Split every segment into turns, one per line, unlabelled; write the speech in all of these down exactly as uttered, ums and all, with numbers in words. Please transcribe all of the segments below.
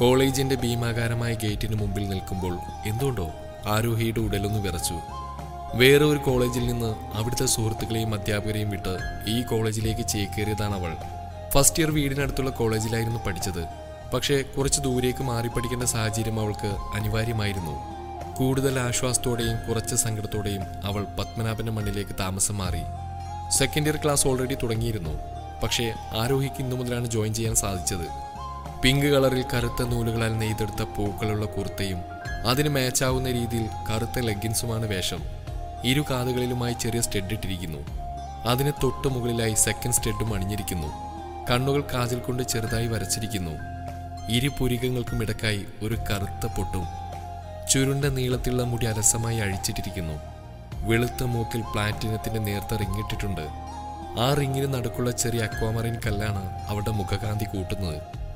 കോളേജിന്റെ ഭീമാകാരമായ ഗേറ്റിന് മുമ്പിൽ നിൽക്കുമ്പോൾ എന്തുകൊണ്ടോ ആരോഹിയുടെ ഉടലൊന്ന് വിറച്ചു. വേറെ ഒരു കോളേജിൽ നിന്ന് അവിടുത്തെ സുഹൃത്തുക്കളെയും അധ്യാപകരെയും വിട്ട് ഈ കോളേജിലേക്ക് ചേക്കേറിയതാണ് അവൾ. ഫസ്റ്റ് ഇയർ വീടിനടുത്തുള്ള കോളേജിലായിരുന്നു പഠിച്ചത്. പക്ഷേ കുറച്ച് ദൂരേക്ക് മാറി പഠിക്കേണ്ട സാഹചര്യം അവൾക്ക് അനിവാര്യമായിരുന്നു. കൂടുതൽ ആശ്വാസത്തോടെയും കുറച്ച് സങ്കടത്തോടെയും അവൾ പത്മനാഭന്റെ മണ്ണിലേക്ക് താമസം മാറി. സെക്കൻഡ് ഇയർ ക്ലാസ് ഓൾറെഡി തുടങ്ങിയിരുന്നു. പക്ഷേ ആരോഹിക്ക് ഇന്നു മുതലാണ് ജോയിൻ ചെയ്യാൻ സാധിച്ചത്. പിങ്ക് കളറിൽ കറുത്ത നൂലുകളാൽ നെയ്തെടുത്ത പൂക്കളുള്ള കുർത്തയും അതിന് മാച്ചാവുന്ന രീതിയിൽ കറുത്ത ലെഗിൻസുമാണ് വേഷം. ഇരു കാതുകളിലുമായി ചെറിയ സ്റ്റെഡ് ഇട്ടിരിക്കുന്നു. അതിന് തൊട്ടു മുകളിലായി സെക്കൻഡ് സ്റ്റെഡും അണിഞ്ഞിരിക്കുന്നു. കണ്ണുകൾ കാതിൽ കൊണ്ട് ചെറുതായി വരച്ചിരിക്കുന്നു. ഇരു പുരികങ്ങൾക്കും ഇടക്കായി ഒരു കറുത്ത പൊട്ടും. ചുരുണ്ട നീളത്തിലുള്ള മുടി അലസമായി അഴിച്ചിട്ടിരിക്കുന്നു. വെളുത്ത മൂക്കിൽ പ്ലാറ്റിനത്തിന്റെ നേർത്ത റിങ്ങിട്ടിട്ടുണ്ട്. ആ റിങ്ങിന് നടുക്കുള്ള ചെറിയ അക്വാമറിൻ കല്ലാണ് അവളുടെ മുഖകാന്തി കൂട്ടുന്നത്.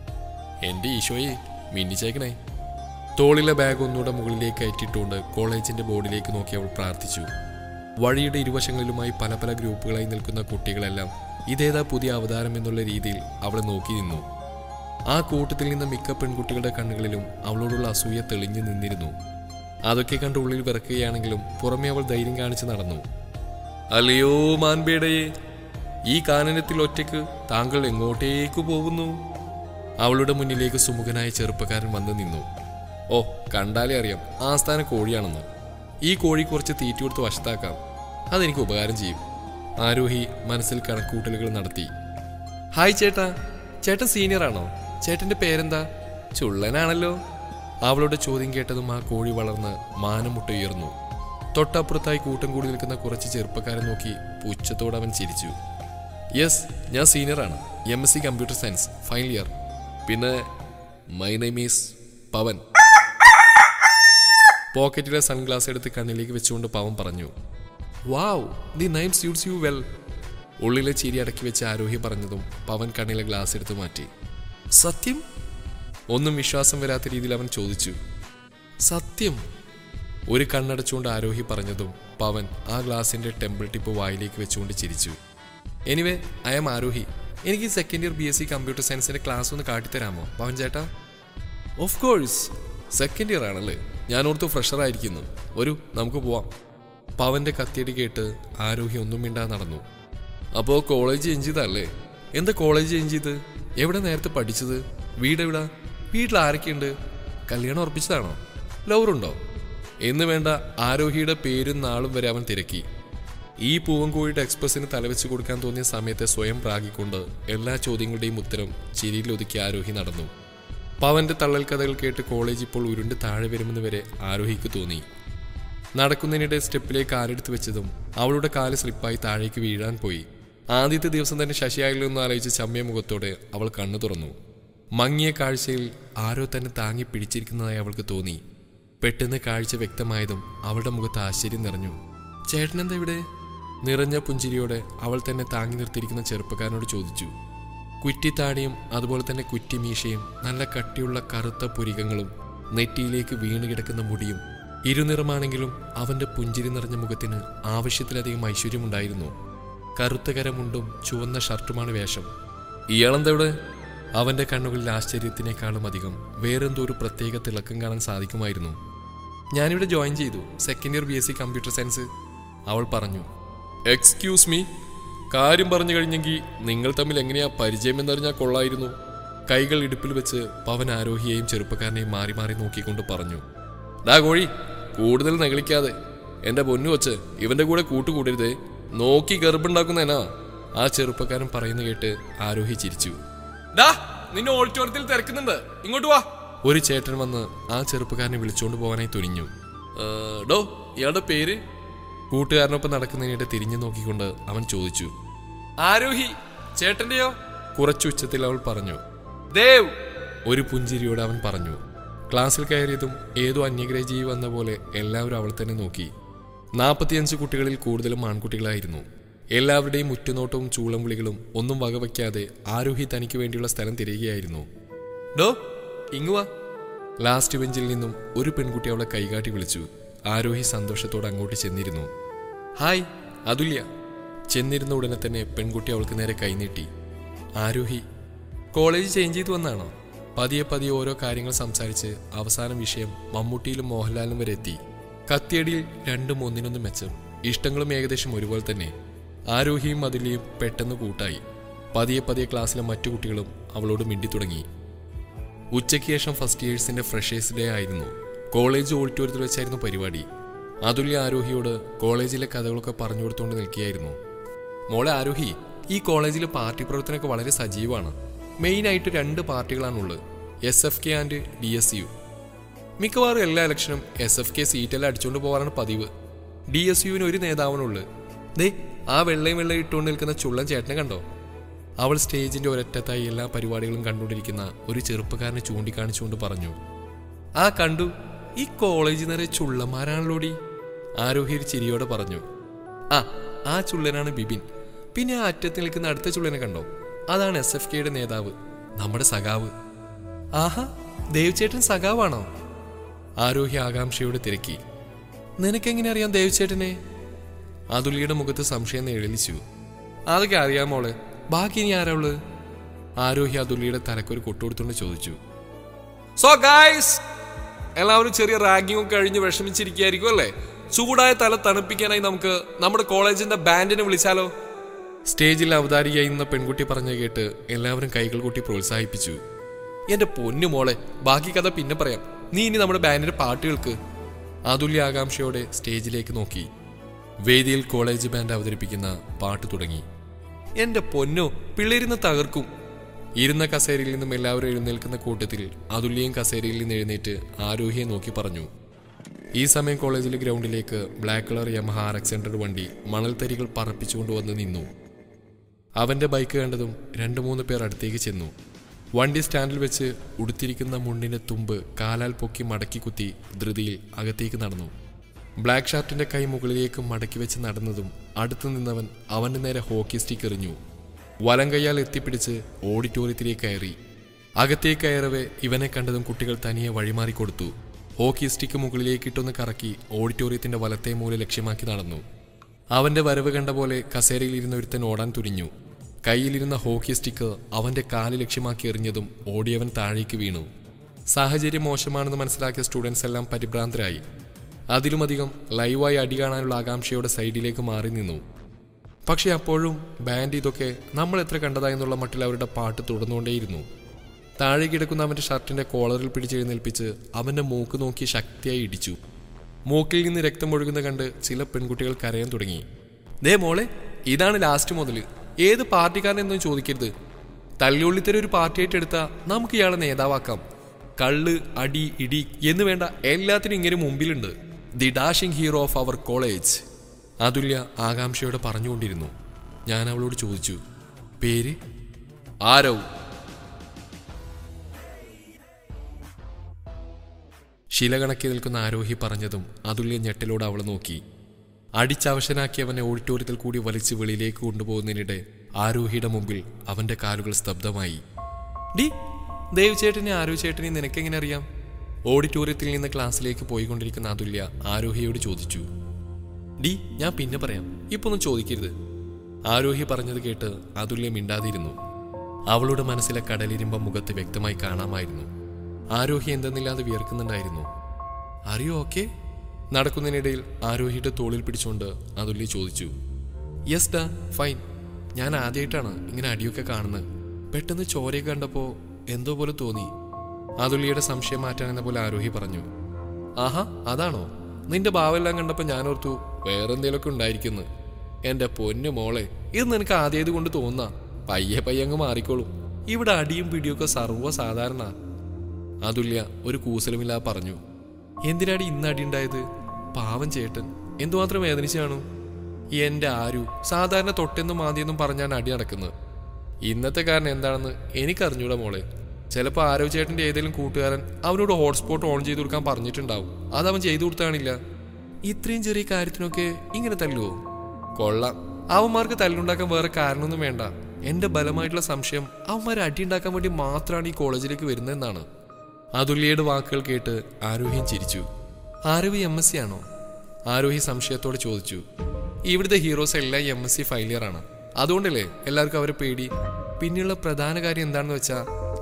എന്റെ ഈശോയെ, മിന്നിച്ചേക്കണേ. തോളിലെ ബാഗ് ഒന്നുകൂടെ മുകളിലേക്ക് കയറ്റിയിട്ടുകൊണ്ട് കോളേജിന്റെ ബോർഡിലേക്ക് നോക്കി അവൾ പ്രാർത്ഥിച്ചു. വഴിയുടെ ഇരുവശങ്ങളിലുമായി പല പല ഗ്രൂപ്പുകളായി നിൽക്കുന്ന കുട്ടികളെല്ലാം ഇതേതാ പുതിയ അവതാരം എന്നുള്ള രീതിയിൽ അവളെ നോക്കി നിന്നു. ആ കൂട്ടത്തിൽ നിന്ന് മിക്ക പെൺകുട്ടികളുടെ കണ്ണുകളിലും അവളോടുള്ള അസൂയ തെളിഞ്ഞു നിന്നിരുന്നു. അതൊക്കെ കണ്ട് ഉള്ളിൽ വിറക്കുകയാണെങ്കിലും പുറമെ അവൾ ധൈര്യം കാണിച്ച് നടന്നു. അല്ലയോ മാൻപേടയെ, ഈ കാനനത്തിൽ ഒറ്റയ്ക്ക് താങ്കൾ എങ്ങോട്ടേക്ക് പോകുന്നു? അവളുടെ മുന്നിലേക്ക് സുമുഖനായ ചെറുപ്പക്കാരൻ വന്നു നിന്നു. ഓ, കണ്ടാലേ അറിയാം ആസ്ഥാന കോഴിയാണെന്ന്. ഈ കോഴി കുറച്ച് തീറ്റ കൊടുത്ത് വശത്താക്കാം, അതെനിക്ക് ഉപകാരം ചെയ്യും. ആരോഹി മനസ്സിൽ കണക്കൂട്ടലുകൾ നടത്തി. ഹായ് ചേട്ടാ, ചേട്ടൻ സീനിയറാണോ? ചേട്ടന്റെ പേരെന്താ? ചുള്ളനാണല്ലോ. അവളുടെ ചോദ്യം കേട്ടതും ആ കോഴി വളർന്ന് മാനമുട്ടുയർന്നു. തൊട്ടപ്പുറത്തായി കൂട്ടം കൂടി നിൽക്കുന്ന കുറച്ച് ചെറുപ്പക്കാരെ നോക്കി പുച്ഛത്തോടെ അവൻ ചിരിച്ചു. യെസ്, ഞാൻ സീനിയറാണ്. M S C computer science final year. പിന്നെ മൈ നെയിം ഈസ് പവൻ. പോക്കറ്റിലെ സൺഗ്ലാസ് എടുത്ത് കണ്ണിലേക്ക് വെച്ചുകൊണ്ട് പവൻ പറഞ്ഞു. Wow, the name suits you well. ഉള്ളിലെ ചിരി അടക്കി വെച്ച് ആരോഹി പറഞ്ഞതും പവൻ കണ്ണിലെ ഗ്ലാസ് എടുത്ത് മാറ്റി. സത്യം? ഒന്നും വിശ്വാസം വരാത്ത രീതിയിൽ അവൻ ചോദിച്ചു. സത്യം? ഒരു കണ്ണടച്ചുകൊണ്ട് ആരോഹി പറഞ്ഞതും പവൻ ആ ഗ്ലാസിന്റെ ടെമ്പിൾ ടിപ്പ് വായിലേക്ക് വെച്ചുകൊണ്ട് ചിരിച്ചു. Anyway, I am Arohi. എനിക്ക് second year B S C computer സയൻസിന്റെ ക്ലാസ് ഒന്ന് കാട്ടിത്തരാമോ പവൻ ചേട്ടാ? Of course. സെക്കൻഡ് ഇയർ ആണല്ലേ? ഞാനോർത്ത് ഫ്രഷർ ആയിരിക്കുന്നു. വരൂ, നമുക്ക് പോവാം. പവന്റെ കത്തിയടി കേട്ട് ആരോഹി ഒന്നും മിണ്ടാ നടന്നു. അപ്പോൾ കോളേജ് ചേഞ്ച് ചെയ്തല്ലേ? എന്താ കോളേജ് ചേഞ്ച് ചെയ്ത്? എവിടെ നേരത്തെ പഠിച്ചത്? വീടെവിടാ? വീട്ടിൽ ആരൊക്കെയുണ്ട്? കല്യാണം ഉറപ്പിച്ചതാണോ? ലവറുണ്ടോ? എന്ന് വേണ്ട ആരോഹിയുടെ പേരും നാളും വരെ അവൻ തിരക്കി. ഈ പൂവൻകോഴിയുടെ എക്സ്പ്രസിന് തലവെച്ച് കൊടുക്കാൻ തോന്നിയ സമയത്തെ സ്വയം പ്രാഗിക്കൊണ്ട് എല്ലാ ചോദ്യങ്ങളുടെയും ഉത്തരം ചിരിയിൽ ഒതുക്കി ആരോഹി നടന്നു. പവന്റെ തള്ളൽ കഥകൾ കേട്ട് കോളേജ് ഇപ്പോൾ ഉരുണ്ട് താഴെ വരുമെന്ന് വരെ ആരോഹിക്ക് തോന്നി. നടക്കുന്നതിനിടെ സ്റ്റെപ്പിലേക്ക് കാലെടുത്ത് വെച്ചതും അവളുടെ കാല് സ്ലിപ്പായി താഴേക്ക് വീഴാൻ പോയി. ആദ്യത്തെ ദിവസം തന്നെ ശശിയായല്ലോ എന്ന് ആലോചിച്ച് ചമ്മിയ മുഖത്തോടെ അവൾ കണ്ണു തുറന്നു. മങ്ങിയ കാഴ്ചയിൽ ആരോ തന്നെ താങ്ങി പിടിച്ചിരിക്കുന്നതായി അവൾക്ക് തോന്നി. പെട്ടെന്ന് കാഴ്ച വ്യക്തമായതും അവളുടെ മുഖത്ത് ആശ്ചര്യം നിറഞ്ഞു. ചേട്ടനെന്താ ഇവിടെ? നിറഞ്ഞ പുഞ്ചിരിയോടെ അവൾ തന്നെ താങ്ങി നിർത്തിയിരിക്കുന്ന ചെറുപ്പക്കാരനോട് ചോദിച്ചു. കുറ്റിത്താടിയും അതുപോലെ തന്നെ കുറ്റിമീശയും നല്ല കട്ടിയുള്ള കറുത്ത പുരികങ്ങളും നെറ്റിയിലേക്ക് വീണ് കിടക്കുന്ന മുടിയും ഇരുനിറമാണെങ്കിലും അവന്റെ പുഞ്ചിരി നിറഞ്ഞ മുഖത്തിന് ആവശ്യത്തിലധികം ഐശ്വര്യമുണ്ടായിരുന്നു. കറുത്ത കരമുണ്ടും ചുവന്ന ഷർട്ടുമാണ് വേഷം. ഇയാളെന്തെവിടെ? അവന്റെ കണ്ണുകളിൽ ആശ്ചര്യത്തിനേക്കാളും അധികം വേറെന്തോ ഒരു പ്രത്യേക തിളക്കം കാണാൻ സാധിക്കുമായിരുന്നു. ഞാനിവിടെ ജോയിൻ ചെയ്തു, second year B S C computer science, അവൾ പറഞ്ഞു. എക്സ്ക്യൂസ് മീ, കാര്യം പറഞ്ഞു കഴിഞ്ഞെങ്കിൽ നിങ്ങൾ തമ്മിൽ എങ്ങനെയാ പരിചയം എന്നറിഞ്ഞാൽ കൊള്ളായിരുന്നു. കൈകൾ ഇടുപ്പിൽ വെച്ച് പവൻ ആരോഹിയെയും ചെറുപ്പക്കാരനെയും മാറി മാറി നോക്കിക്കൊണ്ട് പറഞ്ഞു. ഡാ കോഴി, കൂടുതൽ നകളിക്കാതെ. എന്റെ പൊന്നു വച്ച് ഇവന്റെ കൂടെ കൂട്ടുകൂടരുതേ, നോക്കി ഗർഭുണ്ടാക്കുന്നതിനാ. ആ ചെറുപ്പക്കാരൻ പറയുന്ന കേട്ട് ആരോഹി ചിരിച്ചു. ഡാ, നിന്നെ ഓഡിറ്റോറിയത്തിൽ തിരക്കുന്നുണ്ട്, ഇങ്ങോട്ട് വാ. ഒരു ചേട്ടൻ വന്ന് ആ ചെറുപ്പക്കാരനെ വിളിച്ചുകൊണ്ട് പോകാനായി തുനിഞ്ഞു. ഡോ, ഇയാളുടെ പേര്? കൂട്ടുകാരനൊപ്പം നടക്കുന്നതിനിടെ തിരിഞ്ഞു നോക്കിക്കൊണ്ട് അവൻ ചോദിച്ചു. ആരോഹി. ചേട്ടന്റെയോ? കുറച്ചു ഉച്ചത്തിൽ അവൾ പറഞ്ഞു. ദേവ്. ഒരു പുഞ്ചിരിയോടെ അവൻ പറഞ്ഞു. ക്ലാസ്സിൽ കയറിയതും ഏതോ അന്യഗ്രഹ ജീവി വന്ന പോലെ എല്ലാവരും അവൾ തന്നെ നോക്കി. നാൽപ്പത്തിയഞ്ച് കുട്ടികളിൽ കൂടുതലും ആൺകുട്ടികളായിരുന്നു. എല്ലാവരുടെയും ഉറ്റുനോട്ടവും ചൂളം വിളികളും ഒന്നും വകവയ്ക്കാതെ ആരോഹി തനിക്ക് വേണ്ടിയുള്ള സ്ഥലം തിരയുകയായിരുന്നു. ഡോ, ഇങ്ങുവാ. ലാസ്റ്റ് ബെഞ്ചിൽ നിന്നും ഒരു പെൺകുട്ടി അവളെ കൈകാട്ടി വിളിച്ചു. ആരോഹി സന്തോഷത്തോടെ അങ്ങോട്ട് ചെന്നിരുന്നു. ഹായ്, അതുല്യ. ചെന്നിരുന്ന ഉടനെ തന്നെ പെൺകുട്ടി അവൾക്ക് നേരെ കൈനീട്ടി. ആരോഹി, കോളേജ് ചേഞ്ച് ചെയ്ത് വന്നാണോ? പതിയെ പതിയെ ഓരോ കാര്യങ്ങൾ സംസാരിച്ച് അവസാന വിഷയം മമ്മൂട്ടിയിലും മോഹൻലാലിലും വരെ എത്തി. കത്തിയടിയിൽ രണ്ടും ഒന്നിനൊന്നും മെച്ചം. ഇഷ്ടങ്ങളും ഏകദേശം ഒരുപോലെ തന്നെ. ആരോഹിയും അതുല്യയും പെട്ടെന്ന് കൂട്ടായി. പതിയെ പതിയെ ക്ലാസ്സിലെ മറ്റു കുട്ടികളും അവളോട് മിണ്ടി തുടങ്ങി. ഉച്ചയ്ക്ക് ശേഷം ഫസ്റ്റ് ഇയേഴ്സിന്റെ ഫ്രഷേഴ്സ് ഡേ ആയിരുന്നു. കോളേജ് ഓഡിറ്റോറിയത്തിൽ വെച്ചായിരുന്നു പരിപാടി. അതുല്യ ആരോഹിയോട് കോളേജിലെ കഥകളൊക്കെ പറഞ്ഞു കൊടുത്തുകൊണ്ട് നിൽക്കുകയായിരുന്നു. മോളെ ആരോഹി, ഈ കോളേജിലെ പാർട്ടി പ്രവർത്തനമൊക്കെ വളരെ സജീവമാണ്. മെയിനായിട്ട് രണ്ട് പാർട്ടികളാണുള്ളത്, S F K and D S U. മിക്കവാറും എല്ലാ ഇലക്ഷനും എസ് എഫ് കെ സീറ്റെല്ലാം അടിച്ചുകൊണ്ട് പോകാറാണ് പതിവ്. ഡി എസ് യുവിന് ഒരു നേതാവാണുള്ളത്. ദേ ആ വെള്ളയും വെള്ളയും ഇട്ടുകൊണ്ട് നിൽക്കുന്ന ചുള്ളൻ ചേട്ടനെ കണ്ടോ? അവൾ സ്റ്റേജിന്റെ ഒരറ്റത്തായി എല്ലാ പരിപാടികളും കണ്ടുകൊണ്ടിരിക്കുന്ന ഒരു ചെറുപ്പക്കാരനെ ചൂണ്ടിക്കാണിച്ചുകൊണ്ട് പറഞ്ഞു. ആ കണ്ടു, ഈ കോളേജ് നിറയെ ചുള്ളന്മാരാണല്ലോടി. ആരോഹി ചിരിയോടെ പറഞ്ഞു. ആ ആ ചുള്ളനാണ് ബിബിൻ. പിന്നെ ആ അറ്റത്ത് നിൽക്കുന്ന അടുത്ത ചുള്ളനെ കണ്ടോ? അതാണ് എസ് എഫ് കെയുടെ നേതാവ്, നമ്മുടെ സഖാവ്. ആഹാ, ദേവ്ചേട്ടൻ സഖാവാണോ? ആരോഹി ആകാംക്ഷയോടെ തിരക്കി. നിനക്കെങ്ങനെ അറിയാം ദേവ്ചേട്ടനെ? അതുല്യയുടെ മുഖത്ത് സംശയം എഴുതിച്ചു. അതൊക്കെ അറിയാമോളെ, ബാക്കി ഇനി ആരാ ഉള്ളത്? ആരോഹി അതുല്യയുടെ തലക്കൊരു കൊട്ടുകൊടുത്തുകൊണ്ട് ചോദിച്ചു. സോ ഗൈസ്, എല്ലാവരും ചെറിയ റാഗിങ് ഒക്കെ കഴിഞ്ഞ് വിഷമിച്ചിരിക്കുകയായിരിക്കും അല്ലേ? ചൂടായ തല തണുപ്പിക്കാനായി നമുക്ക് നമ്മുടെ കോളേജിന്റെ ബാൻഡിനെ വിളിച്ചാലോ? സ്റ്റേജിൽ അവതാരികയായി നിന്ന പെൺകുട്ടി പറഞ്ഞു കേട്ട് എല്ലാവരും കൈകൾ കൂട്ടി പ്രോത്സാഹിപ്പിച്ചു. എന്റെ പൊന്നു മോളെ, ബാക്കി കഥ പിന്നെ പറയാം. നീ ഇനി നമ്മുടെ ബാൻഡിന്റെ പാട്ട് കേൾക്ക്. അതുല്യ ആകാംക്ഷയോടെ സ്റ്റേജിലേക്ക് നോക്കി. വേദിയിൽ കോളേജ് ബാൻഡ് അവതരിപ്പിക്കുന്ന പാട്ട് തുടങ്ങി. എന്റെ പൊന്നോ, പിള്ളേരിന്ന് തകർക്കും. ഇരുന്ന കസേരയിൽ നിന്നും എല്ലാവരും എഴുന്നേൽക്കുന്ന കൂട്ടത്തിൽ അതുല്യയും കസേരയിൽ നിന്ന് എഴുന്നേറ്റ് ആരോഹിയെ നോക്കി പറഞ്ഞു. ഈ സമയം കോളേജിലെ ഗ്രൗണ്ടിലേക്ക് black colour Yamaha R X hundred വണ്ടി മണൽത്തരികൾ പറപ്പിച്ചുകൊണ്ട് വന്ന് നിന്നു. അവന്റെ ബൈക്ക് കണ്ടതും രണ്ടു മൂന്ന് പേർ അടുത്തേക്ക് ചെന്നു. വണ്ടി സ്റ്റാൻഡിൽ വെച്ച് ഉടുത്തിരിക്കുന്ന മുണ്ടിന്റെ തുമ്പ് കാലാൽ പൊക്കി മടക്കി കുത്തി ധൃതിയിൽ അകത്തേക്ക് നടന്നു. ബ്ലാക്ക് ഷർട്ടിന്റെ കൈ മുകളിലേക്ക് മടക്കി വെച്ച് നടന്നതും അടുത്തു നിന്നവൻ അവന്റെ നേരെ ഹോക്കി സ്റ്റിക്ക് എറിഞ്ഞു. വലം കൈയാൽ എത്തിപ്പിടിച്ച് ഓഡിറ്റോറിയത്തിലേക്ക് കയറി. അകത്തേക്ക് കയറവേ ഇവനെ കണ്ടതും കുട്ടികൾ തനിയെ വഴിമാറിക്കൊടുത്തു. ഹോക്കി സ്റ്റിക്ക് മുകളിലേക്ക് ഇട്ടൊന്ന് കറക്കി ഓഡിറ്റോറിയത്തിന്റെ വലത്തെ മൂല ലക്ഷ്യമാക്കി നടന്നു. അവന്റെ വരവ് കണ്ട പോലെ കസേരയിലിരുന്ന ഒരുത്തൻ ഓടാൻ തുനിഞ്ഞു. കയ്യിലിരുന്ന ഹോക്കി സ്റ്റിക്ക് അവന്റെ കാല് ലക്ഷ്യമാക്കി എറിഞ്ഞതും ഓടിയവൻ താഴേക്ക് വീണു. സാഹചര്യം മോശമാണെന്ന് മനസ്സിലാക്കിയ സ്റ്റുഡൻസ് എല്ലാം പരിഭ്രാന്തരായി. അതിലുമധികം ലൈവായി അടി കാണാനുള്ള ആകാംക്ഷയോടെ സൈഡിലേക്ക് മാറി നിന്നു. പക്ഷെ അപ്പോഴും ബാൻഡ് ഇതൊക്കെ നമ്മൾ എത്ര കണ്ടതായെന്നുള്ള മട്ടിൽ അവരുടെ പാട്ട് തുടർന്നുകൊണ്ടേയിരുന്നു. താഴെ കിടക്കുന്ന അവന്റെ ഷർട്ടിന്റെ കോളറിൽ പിടിച്ചെഴുന്നേൽപ്പിച്ച് അവന്റെ മൂക്ക് നോക്കി ശക്തിയായി ഇടിച്ചു. മൂക്കിൽ നിന്ന് രക്തം ഒഴുകുന്ന കണ്ട് ചില പെൺകുട്ടികൾ കരയാൻ തുടങ്ങി. ദേ മോളെ, ഇതാണ് ലാസ്റ്റ് മുതൽ. ഏത് പാർട്ടിക്കാരനെന്നും ചോദിക്കരുത്. തല്ലിയുള്ളിത്തര ഒരു പാർട്ടിയായിട്ട് എടുത്താൽ നമുക്ക് ഇയാളെ നേതാവാക്കാം. കള്ള്, അടി, ഇടി എന്ന് വേണ്ട എല്ലാത്തിനും ഇങ്ങനെ മുമ്പിലുണ്ട്. The dashing hero of our college. Athulya ആകാംക്ഷയോടെ പറഞ്ഞുകൊണ്ടിരുന്നു. ഞാൻ അവളോട് ചോദിച്ചു, പേര്? ആരവ്. ശിലകണക്കി നിൽക്കുന്ന ആരോഹി പറഞ്ഞതും അതുല്യ ഞെട്ടലോട് അവളെ നോക്കി. അടിച്ചവശനാക്കിയവനെ ഓഡിറ്റോറിയത്തിൽ കൂടി വലിച്ച് വെളിയിലേക്ക് കൊണ്ടുപോകുന്നതിനിടെ ആരോഹിയുടെ മുമ്പിൽ അവന്റെ കാലുകൾ സ്തബ്ധമായി. ഡി ദേവ് ചേട്ടനെ ആരോ ചേട്ടനെ നിനക്കെങ്ങനെ അറിയാം? ഓഡിറ്റോറിയത്തിൽ നിന്ന് ക്ലാസ്സിലേക്ക് പോയിക്കൊണ്ടിരിക്കുന്ന അതുല്യ ആരോഹിയോട് ചോദിച്ചു. ഡി ഞാൻ പിന്നെ പറയാം, ഇപ്പൊ ഒന്നും ചോദിക്കരുത്. ആരോഹി പറഞ്ഞത് കേട്ട് അതുല്യ മിണ്ടാതിരുന്നു. അവളുടെ മനസ്സിലെ കടലിരുമ്പം മുഖത്ത് വ്യക്തമായി കാണാമായിരുന്നു. ആരോഹി എന്തെന്നില്ലാതെ വിയർക്കുന്നുണ്ടായിരുന്നു. അറിയോ ഓക്കെ? നടക്കുന്നതിനിടയിൽ ആരോഹിയുടെ തോളിൽ പിടിച്ചുകൊണ്ട് അതുല്യ ചോദിച്ചു. യെസ് ഡാ ഫൈൻ. ഞാൻ ആദ്യമായിട്ടാണ് ഇങ്ങനെ അടിയൊക്കെ കാണുന്നത്. പെട്ടെന്ന് ചോരയൊക്കെ കണ്ടപ്പോൾ എന്തോ പോലെ തോന്നി. അതുല്യയുടെ സംശയം മാറ്റാനെന്ന പോലെ ആരോഹി പറഞ്ഞു. ആഹാ അതാണോ? നിന്റെ ഭാവമെല്ലാം കണ്ടപ്പോൾ ഞാനോർത്തു വേറെന്തേലൊക്കെ ഉണ്ടായിരിക്കുന്നു. എന്റെ പൊന്നു മോളെ, ഇത് നിനക്ക് ആദ്യമായത് കൊണ്ട് തോന്നാ. പയ്യെ പയ്യെ അങ്ങ് മാറിക്കോളും. ഇവിടെ അടിയും പിടിയൊക്കെ സർവ്വസാധാരണ. അതുല്യ ഒരു കൂസലുമില്ലാതെ പറഞ്ഞു. എന്തിനാടി ഇന്ന് അടി ഉണ്ടായത്? പാവം ചേട്ടൻ എന്തുമാത്രം വേദനിച്ചു കാണും. എന്റെ ആരു സാധാരണ തൊട്ടെന്നും ആദ്യമൊന്നും പറഞ്ഞാണ് അടി നടക്കുന്നത്. ഇന്നത്തെ കാരണം എന്താണെന്ന് എനിക്കറിഞ്ഞൂടാ മോളെ. ചിലപ്പോൾ ആരോ ചേട്ടന്റെ ഏതെങ്കിലും കൂട്ടുകാരൻ അവനോട് ഹോട്ട്സ്പോട്ട് ഓൺ ചെയ്ത് കൊടുക്കാൻ പറഞ്ഞിട്ടുണ്ടാവും. അതവൻ ചെയ്തു കൊടുത്താണില്ല. ഇത്രയും ചെറിയ കാര്യത്തിനൊക്കെ ഇങ്ങനെ തല്ലുവോ? കൊള്ളാം. അവന്മാർക്ക് തല്ലുണ്ടാക്കാൻ വേറെ കാരണമൊന്നും വേണ്ട. എന്റെ ബലമായിട്ടുള്ള സംശയം അവന്മാരെ അടി ഉണ്ടാക്കാൻ വേണ്ടി മാത്രമാണ് ഈ കോളേജിലേക്ക് വരുന്നതെന്നാണ്. അതുല്യയുടെ വാക്കുകൾ കേട്ട് ആരോഹിയും ചിരിച്ചു. ആരോഹി എം എസ് സി ആണോ? ആരോഹി സംശയത്തോടെ ചോദിച്ചു. ഇവിടുത്തെ ഹീറോസ് എല്ലാം എം എസ് സി ഫൈലിയർ ആണ്. അതുകൊണ്ടല്ലേ എല്ലാവർക്കും അവരെ പേടി. പിന്നെയുള്ള പ്രധാന കാര്യം എന്താണെന്ന് വെച്ചാൽ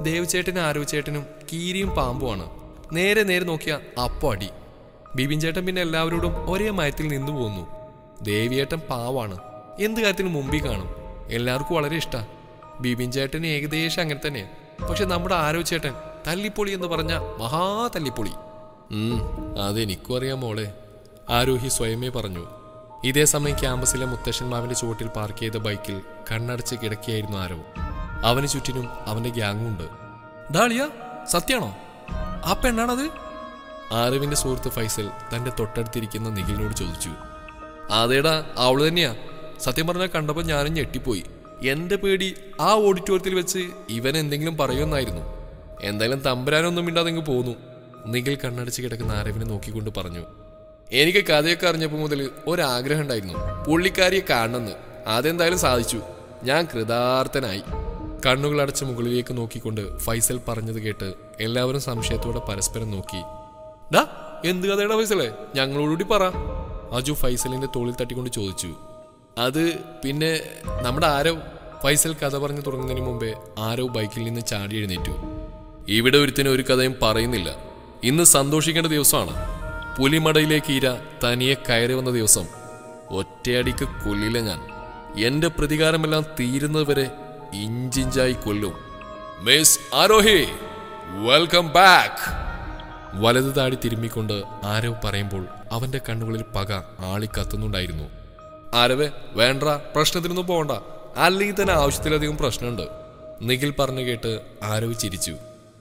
ദേവ്ചേട്ടനും ആരോചേട്ടനും കീരിയും പാമ്പുമാണ്. നേരെ നേരെ നോക്കിയാൽ അപ്പോൾ അടി. ബിബിൻ ചേട്ടൻ പിന്നെ എല്ലാവരോടും ഒരേ മയത്തിൽ നിന്നു പോന്നു. ദേവിയേട്ടൻ പാവാണ്, എന്ത് കാര്യത്തിനും മുമ്പിൽ കാണും. എല്ലാവർക്കും വളരെ ഇഷ്ടമാണ്. ബിബിൻ ചേട്ടന് ഏകദേശം അങ്ങനെ തന്നെയാണ്. പക്ഷെ നമ്മുടെ ആരോചേട്ടൻ തല്ലിപ്പൊളി എന്ന് പറഞ്ഞ മഹാ തല്ലിപ്പൊളി. ഉം അതെനിക്കും അറിയാം മോളെ, ആരോഹി സ്വയമേ പറഞ്ഞു. ഇതേ സമയം ക്യാമ്പസിലെ മുത്തശ്ശന്മാവിന്റെ ചുവട്ടിൽ പാർക്ക് ചെയ്ത ബൈക്കിൽ കണ്ണടച്ച് കിടക്കിയായിരുന്നു ആരോ. അവന് ചുറ്റിനും അവന്റെ ഗ്യാങ്ങുണ്ട്. ഡാളിയ, സത്യാണോ? ആ പെണ്ണാണത്? ആരവിന്റെ സുഹൃത്ത് ഫൈസൽ തന്റെ തൊട്ടടുത്തിരിക്കുന്ന നിഖിലിനോട് ചോദിച്ചു. അതേടാ, അവള് തന്നെയാ. സത്യം പറഞ്ഞാൽ കണ്ടപ്പോൾ ഞാനും ഞെട്ടിപ്പോയി. എന്റെ പേടി ആ ഓഡിറ്റോറിയത്തിൽ വെച്ച് ഇവൻ എന്തെങ്കിലും പറയുമെന്നായിരുന്നു. എന്തായാലും തമ്പരാനൊന്നും മിണ്ടാതെങ്കിൽ പോന്നു. നിഖിൽ കണ്ണടച്ച് കിടക്കുന്ന ആരവിനെ നോക്കിക്കൊണ്ട് പറഞ്ഞു. എനിക്ക് കഥയൊക്കെ അറിഞ്ഞപ്പോൾ മുതൽ ഒരാഗ്രഹം ഉണ്ടായിരുന്നു, പുള്ളിക്കാരിയെ കാണണമെന്ന്. അതെന്തായാലും സാധിച്ചു. ഞാൻ കൃതാർത്ഥനായി. കണ്ണുകൾ അടച്ച് മുകളിലേക്ക് നോക്കിക്കൊണ്ട് ഫൈസൽ പറഞ്ഞത് കേട്ട് എല്ലാവരും സംശയത്തോടെ പരസ്പരം നോക്കി. ഡാ, എന്ത് കഥയുടെ ഫൈസലേ, ഞങ്ങളോടുകൂടി പറ. അജു ഫൈസലിന്റെ തോളിൽ തട്ടിക്കൊണ്ട് ചോദിച്ചു. അത് പിന്നെ നമ്മുടെ ആരവ്. ഫൈസൽ കഥ പറഞ്ഞു തുടങ്ങുന്നതിന് മുമ്പേ ആരവ് ബൈക്കിൽ നിന്ന് ചാടി എഴുന്നേറ്റു. ഇവിടെ ഒരുത്തിന് ഒരു കഥയും പറയുന്നില്ല. ഇന്ന് സന്തോഷിക്കേണ്ട ദിവസമാണ്. പുലിമടയിലേക്ക് ഇര തനിയെ കയറി വന്ന ദിവസം. ഒറ്റയടിക്ക് കൊല്ലില്ല ഞാൻ. എന്റെ പ്രതികാരമെല്ലാം തീരുന്നത് വരെ ഇഞ്ചിഞ്ചായി കൊല്ലും. Miss Arohi, welcome back. വലതു താടി തിരുമ്മിക്കൊണ്ട് ആരവ് പറയുമ്പോൾ അവന്റെ കണ്ണുകളിൽ പക ആളിക്കത്തുന്നുണ്ടായിരുന്നു. ആരവേ, വേണ്ട, പ്രശ്നത്തിനൊന്നും പോകണ്ട. അല്ലെങ്കിൽ തന്നെ ആവശ്യത്തിലധികം പ്രശ്നമുണ്ട്. നിഖിൽ പറഞ്ഞു കേട്ട് ആരവ് ചിരിച്ചു.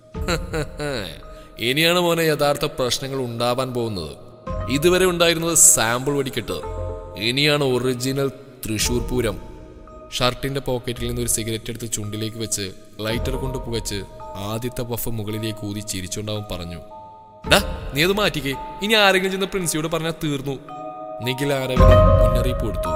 ഇനിയാണ് മോനെ യഥാർത്ഥ പ്രശ്നങ്ങൾ ഉണ്ടാവാൻ പോകുന്നത്. ഇതുവരെ ഉണ്ടായിരുന്നത് സാമ്പിൾ വെടിക്കെട്ട്. ഇനിയാണ് ഒറിജിനൽ തൃശൂർ പൂരം. ഷർട്ടിന്റെ പോക്കറ്റിൽ നിന്ന് ഒരു സിഗരറ്റ് എടുത്ത് ചുണ്ടിലേക്ക് വെച്ച് ലൈറ്റർ കൊണ്ട് പുകച്ച് ആദ്യത്തെ പഫ് മുകളിലേക്ക് ഊതി ചിരിച്ചുണ്ടാവും പറഞ്ഞു. ഡാ, നീ അത് മാറ്റിക്കേ. ഇനി ആരെങ്കിലും ചെന്ന് പ്രിൻസിയോട് പറഞ്ഞാൽ തീർന്നു. നിഖിൽ ആരവിന് മുന്നറിയിപ്പ് കൊടുത്തു.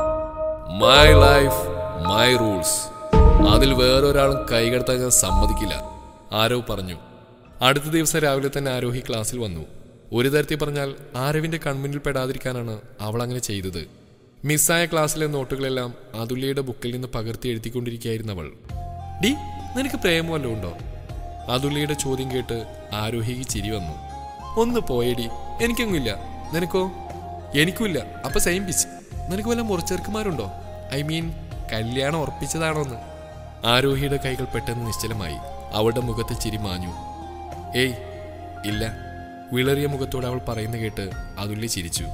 My life my rules. അതിൽ വേറൊരാളും കൈകടത്താൻ ഞാൻ സമ്മതിക്കില്ല, ആരവ് പറഞ്ഞു. അടുത്ത ദിവസം രാവിലെ തന്നെ ആരോഹി ക്ലാസ്സിൽ വന്നു. ഒരു തരത്തിൽ പറഞ്ഞാൽ ആരവിന്റെ കൺമുന്നിൽ പെടാതിരിക്കാനാണ് അവൾ അങ്ങനെ ചെയ്തത്. മിസ്സായ ക്ലാസ്സിലെ നോട്ടുകളെല്ലാം അതുല്യയുടെ ബുക്കിൽ നിന്ന് പകർത്തി എഴുതിക്കൊണ്ടിരിക്കുകയായിരുന്നു അവൾ. ഡി, നിനക്ക് പ്രേമം വല്ലതും ഉണ്ടോ? അതുല്യയുടെ ചോദ്യം കേട്ട് ആരോഹിക്ക് ചിരി വന്നു. ഒന്ന് പോയടി, എനിക്കൊന്നുമില്ല. നിനക്കോ? എനിക്കുമില്ല. അപ്പൊ സെയിം പിച്ച്. നിനക്ക് വല്ല മുറിച്ചെറുക്കുമാരുണ്ടോ? ഐ മീൻ കല്യാണം ഉറപ്പിച്ചതാണോന്ന്? ആരോഹിയുടെ കൈകൾ പെട്ടെന്ന് നിശ്ചലമായി. അവളുടെ മുഖത്ത് ചിരി മാഞ്ഞു. ഏയ് ഇല്ല. വിളറിയ മുഖത്തോടെ അവൾ പറയുന്ന കേട്ട് അതുല്യ ചിരിച്ചു.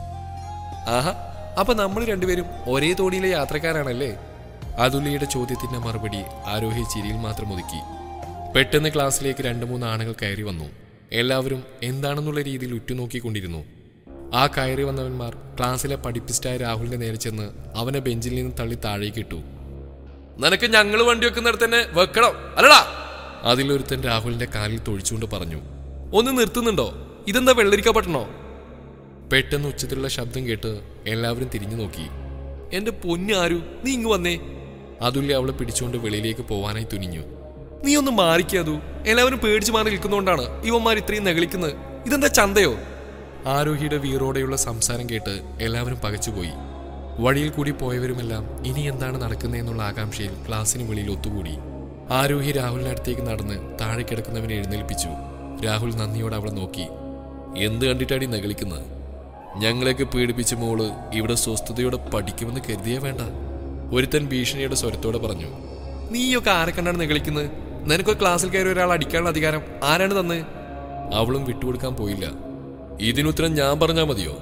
ആഹാ, അപ്പൊ നമ്മൾ രണ്ടുപേരും ഒരേ തോണിയിലെ യാത്രക്കാരാണല്ലേ? അതുല്യയുടെ ചോദ്യത്തിന്റെ മറുപടി ആരോഹി ചിരിയിൽ മാത്രം ഒതുക്കി. പെട്ടെന്ന് ക്ലാസ്സിലേക്ക് രണ്ടു മൂന്ന് ആണുങ്ങൾ കയറി വന്നു. എല്ലാവരും എന്താണെന്നുള്ള രീതിയിൽ ഉറ്റുനോക്കിക്കൊണ്ടിരുന്നു. ആ കയറി വന്നവന്മാർ ക്ലാസ്സിലെ പഠിപ്പിസ്റ്റായ രാഹുലിന്റെ നേരെ ചെന്ന് അവനെ ബെഞ്ചിൽ നിന്ന് തള്ളി താഴേക്ക് ഇട്ടു. നിനക്ക് ഞങ്ങൾ വണ്ടി വെക്കുന്നിടത്ത് തന്നെ വെക്കണം അല്ലടാ? അതിലൊരുത്തൻ രാഹുലിന്റെ കാലിൽ തൊഴിച്ചുകൊണ്ട് പറഞ്ഞു. ഒന്ന് നിർത്തുന്നുണ്ടോ? ഇതെന്താ വെള്ളരിക്ക പട്ടണോ? പെട്ടെന്ന് ഉച്ചത്തിലുള്ള ശബ്ദം കേട്ട് എല്ലാവരും തിരിഞ്ഞു നോക്കി. എന്റെ പൊന്നാരു, നീ ഇങ്ങ് വന്നേ. അതുല്യ അവളെ പിടിച്ചുകൊണ്ട് വെളിയിലേക്ക് പോവാനായി തുനിഞ്ഞു. നീ ഒന്ന് മാറിക്കാതു. എല്ലാവരും പേടിച്ചു മാറി നിൽക്കുന്നതുകൊണ്ടാണ് ഇവന്മാർ ഇത്രയും നെകളിക്കുന്നത്. ഇതെന്താ ചന്തയോ? ആരോഹിയുടെ വീറോടെയുള്ള സംസാരം കേട്ട് എല്ലാവരും പകച്ചുപോയി. വഴിയിൽ കൂടി പോയവരുമെല്ലാം ഇനി എന്താണ് നടക്കുന്നതെന്നുള്ള ആകാംക്ഷയിൽ ക്ലാസ്സിന് വെളിയിൽ ഒത്തുകൂടി. ആരോഹി രാഹുലിന്റെ അടുത്തേക്ക് നടന്ന് താഴെ കിടക്കുന്നവനെ എഴുന്നേൽപ്പിച്ചു. രാഹുൽ നന്ദിയോടെ അവളെ നോക്കി. എന്ത് കണ്ടിട്ടാടി നെകളിക്കുന്നത്? ഞങ്ങളെയൊക്കെ പീഡിപ്പിച്ച മോള് ഇവിടെ സ്വസ്ഥതയോടെ പഠിക്കുമെന്ന് കരുതിയേ വേണ്ട. ഒരുത്തൻ ഭീഷണിയുടെ സ്വരത്തോടെ പറഞ്ഞു. നീയൊക്കെ ആരെ കണ്ടാണ് നെകളിക്കുന്നത്? നിനക്കൊരു ക്ലാസ്സിൽ കയറി ഒരാൾ അടിക്കാനുള്ള അധികാരം ആരാണ് തന്ന്? അവളും വിട്ടുകൊടുക്കാൻ പോയില്ല. ഇതിനുത്തരം ഞാൻ പറഞ്ഞാൽ മതിയോ?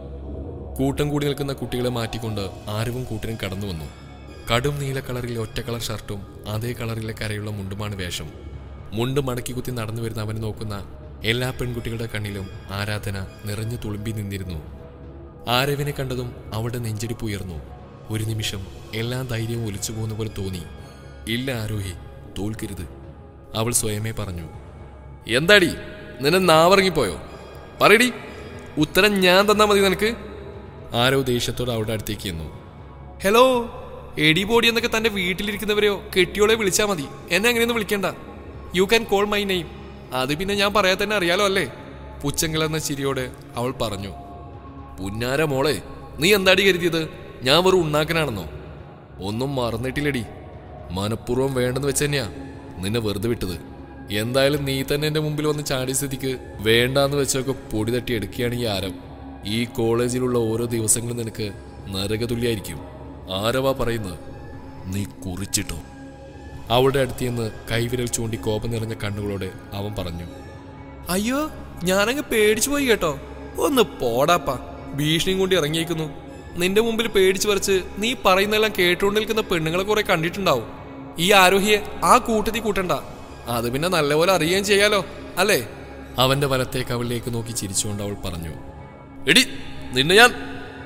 കൂട്ടം കൂടി നിൽക്കുന്ന കുട്ടികളെ മാറ്റിക്കൊണ്ട് ആരവും കൂട്ടിനും കടന്നു വന്നു. കടും നീല കളറിലെ ഒറ്റ കളർ ഷർട്ടും അതേ കളറിലെ കരയുള്ള മുണ്ടുമാണ് വേഷം. മുണ്ട് മടക്കി കുത്തി നടന്നു വരുന്ന അവനെ നോക്കുന്ന എല്ലാ പെൺകുട്ടികളുടെ കണ്ണിലും ആരാധന നിറഞ്ഞു തുളുമ്പി നിന്നിരുന്നു. ആരവിനെ കണ്ടതും അവളുടെ നെഞ്ചിടിപ്പ് ഉയർന്നു. ഒരു നിമിഷം എല്ലാ ധൈര്യവും ഒലിച്ചു പോകുന്ന പോലെ തോന്നി. ഇല്ല ആരോഹി, തോൽക്കരുത്, അവൾ സ്വയമേ പറഞ്ഞു. എന്താടി, നിന്നെ നാവറങ്ങിപ്പോയോ? പറയടി, ഉത്തരം ഞാൻ തന്നാ മതി നിനക്ക്. ആരോ ദേഷ്യത്തോടെ അവളുടെ അടുത്തേക്ക് ചെന്നു. ഹലോ, എടി ബോഡി എന്നൊക്കെ തന്റെ വീട്ടിലിരിക്കുന്നവരെയോ കെട്ടിയോളെ വിളിച്ചാൽ മതി. എന്നെ അങ്ങനെയൊന്നും വിളിക്കണ്ട. You can call my name. അത് പിന്നെ ഞാൻ പറയാൻ തന്നെ അറിയാലോ അല്ലേ? പുച്ചങ്കിളെന്ന ചിരിയോടെ അവൾ പറഞ്ഞു. പുന്നാര മോളെ, നീ എന്താടി കരുതിയത്? ഞാൻ വെറും ഉണ്ടാക്കനാണെന്നോ? ഒന്നും മറന്നിട്ടില്ലടി. മനഃപൂർവ്വം വേണ്ടെന്ന് വെച്ച് തന്നെയാ നിന്നെ വെറുതെ വിട്ടത്. എന്തായാലും നീ തന്നെ എന്റെ മുമ്പിൽ വന്ന് ചാടിയ സ്ഥിതിക്ക് വേണ്ടാന്ന് വെച്ചൊക്കെ പൊടി തട്ടി എടുക്കുകയാണെങ്കിൽ ആരം ഈ കോളേജിലുള്ള ഓരോ ദിവസങ്ങളും നിനക്ക് നരകതുല്യായിരിക്കും. ആരവാ പറയുന്നത്? നീ കുറിച്ചിട്ടോ? അവളുടെ അടുത്ത് നിന്ന് കൈവിരൽ ചൂണ്ടി കോപം നിറഞ്ഞ കണ്ണുകളോടെ അവൻ പറഞ്ഞു. അയ്യോ, ഞാനങ്ങ് പേടിച്ചു പോയി കേട്ടോ. ഒന്ന് പോടാപ്പാ, ഭീഷണിയും കൊണ്ട് ഇറങ്ങിയേക്കുന്നു. നിന്റെ മുമ്പിൽ പേടിച്ചു പറിച്ച് നീ പറയുന്നതെല്ലാം കേട്ടുകൊണ്ട് നിൽക്കുന്ന പെണ്ണുങ്ങളെ കുറെ കണ്ടിട്ടുണ്ടാവും. ഈ ആരോഹിയെ ആ കൂട്ടത്തിൽ കൂട്ടണ്ട, അത് പിന്നെ നല്ലപോലെ അറിയുകയും ചെയ്യാലോ അല്ലേ? അവന്റെ വലത്തേക്ക് അവളിലേക്ക് നോക്കി ചിരിച്ചുകൊണ്ട് അവൾ പറഞ്ഞു. എടി നിന്നെ ഞാൻ...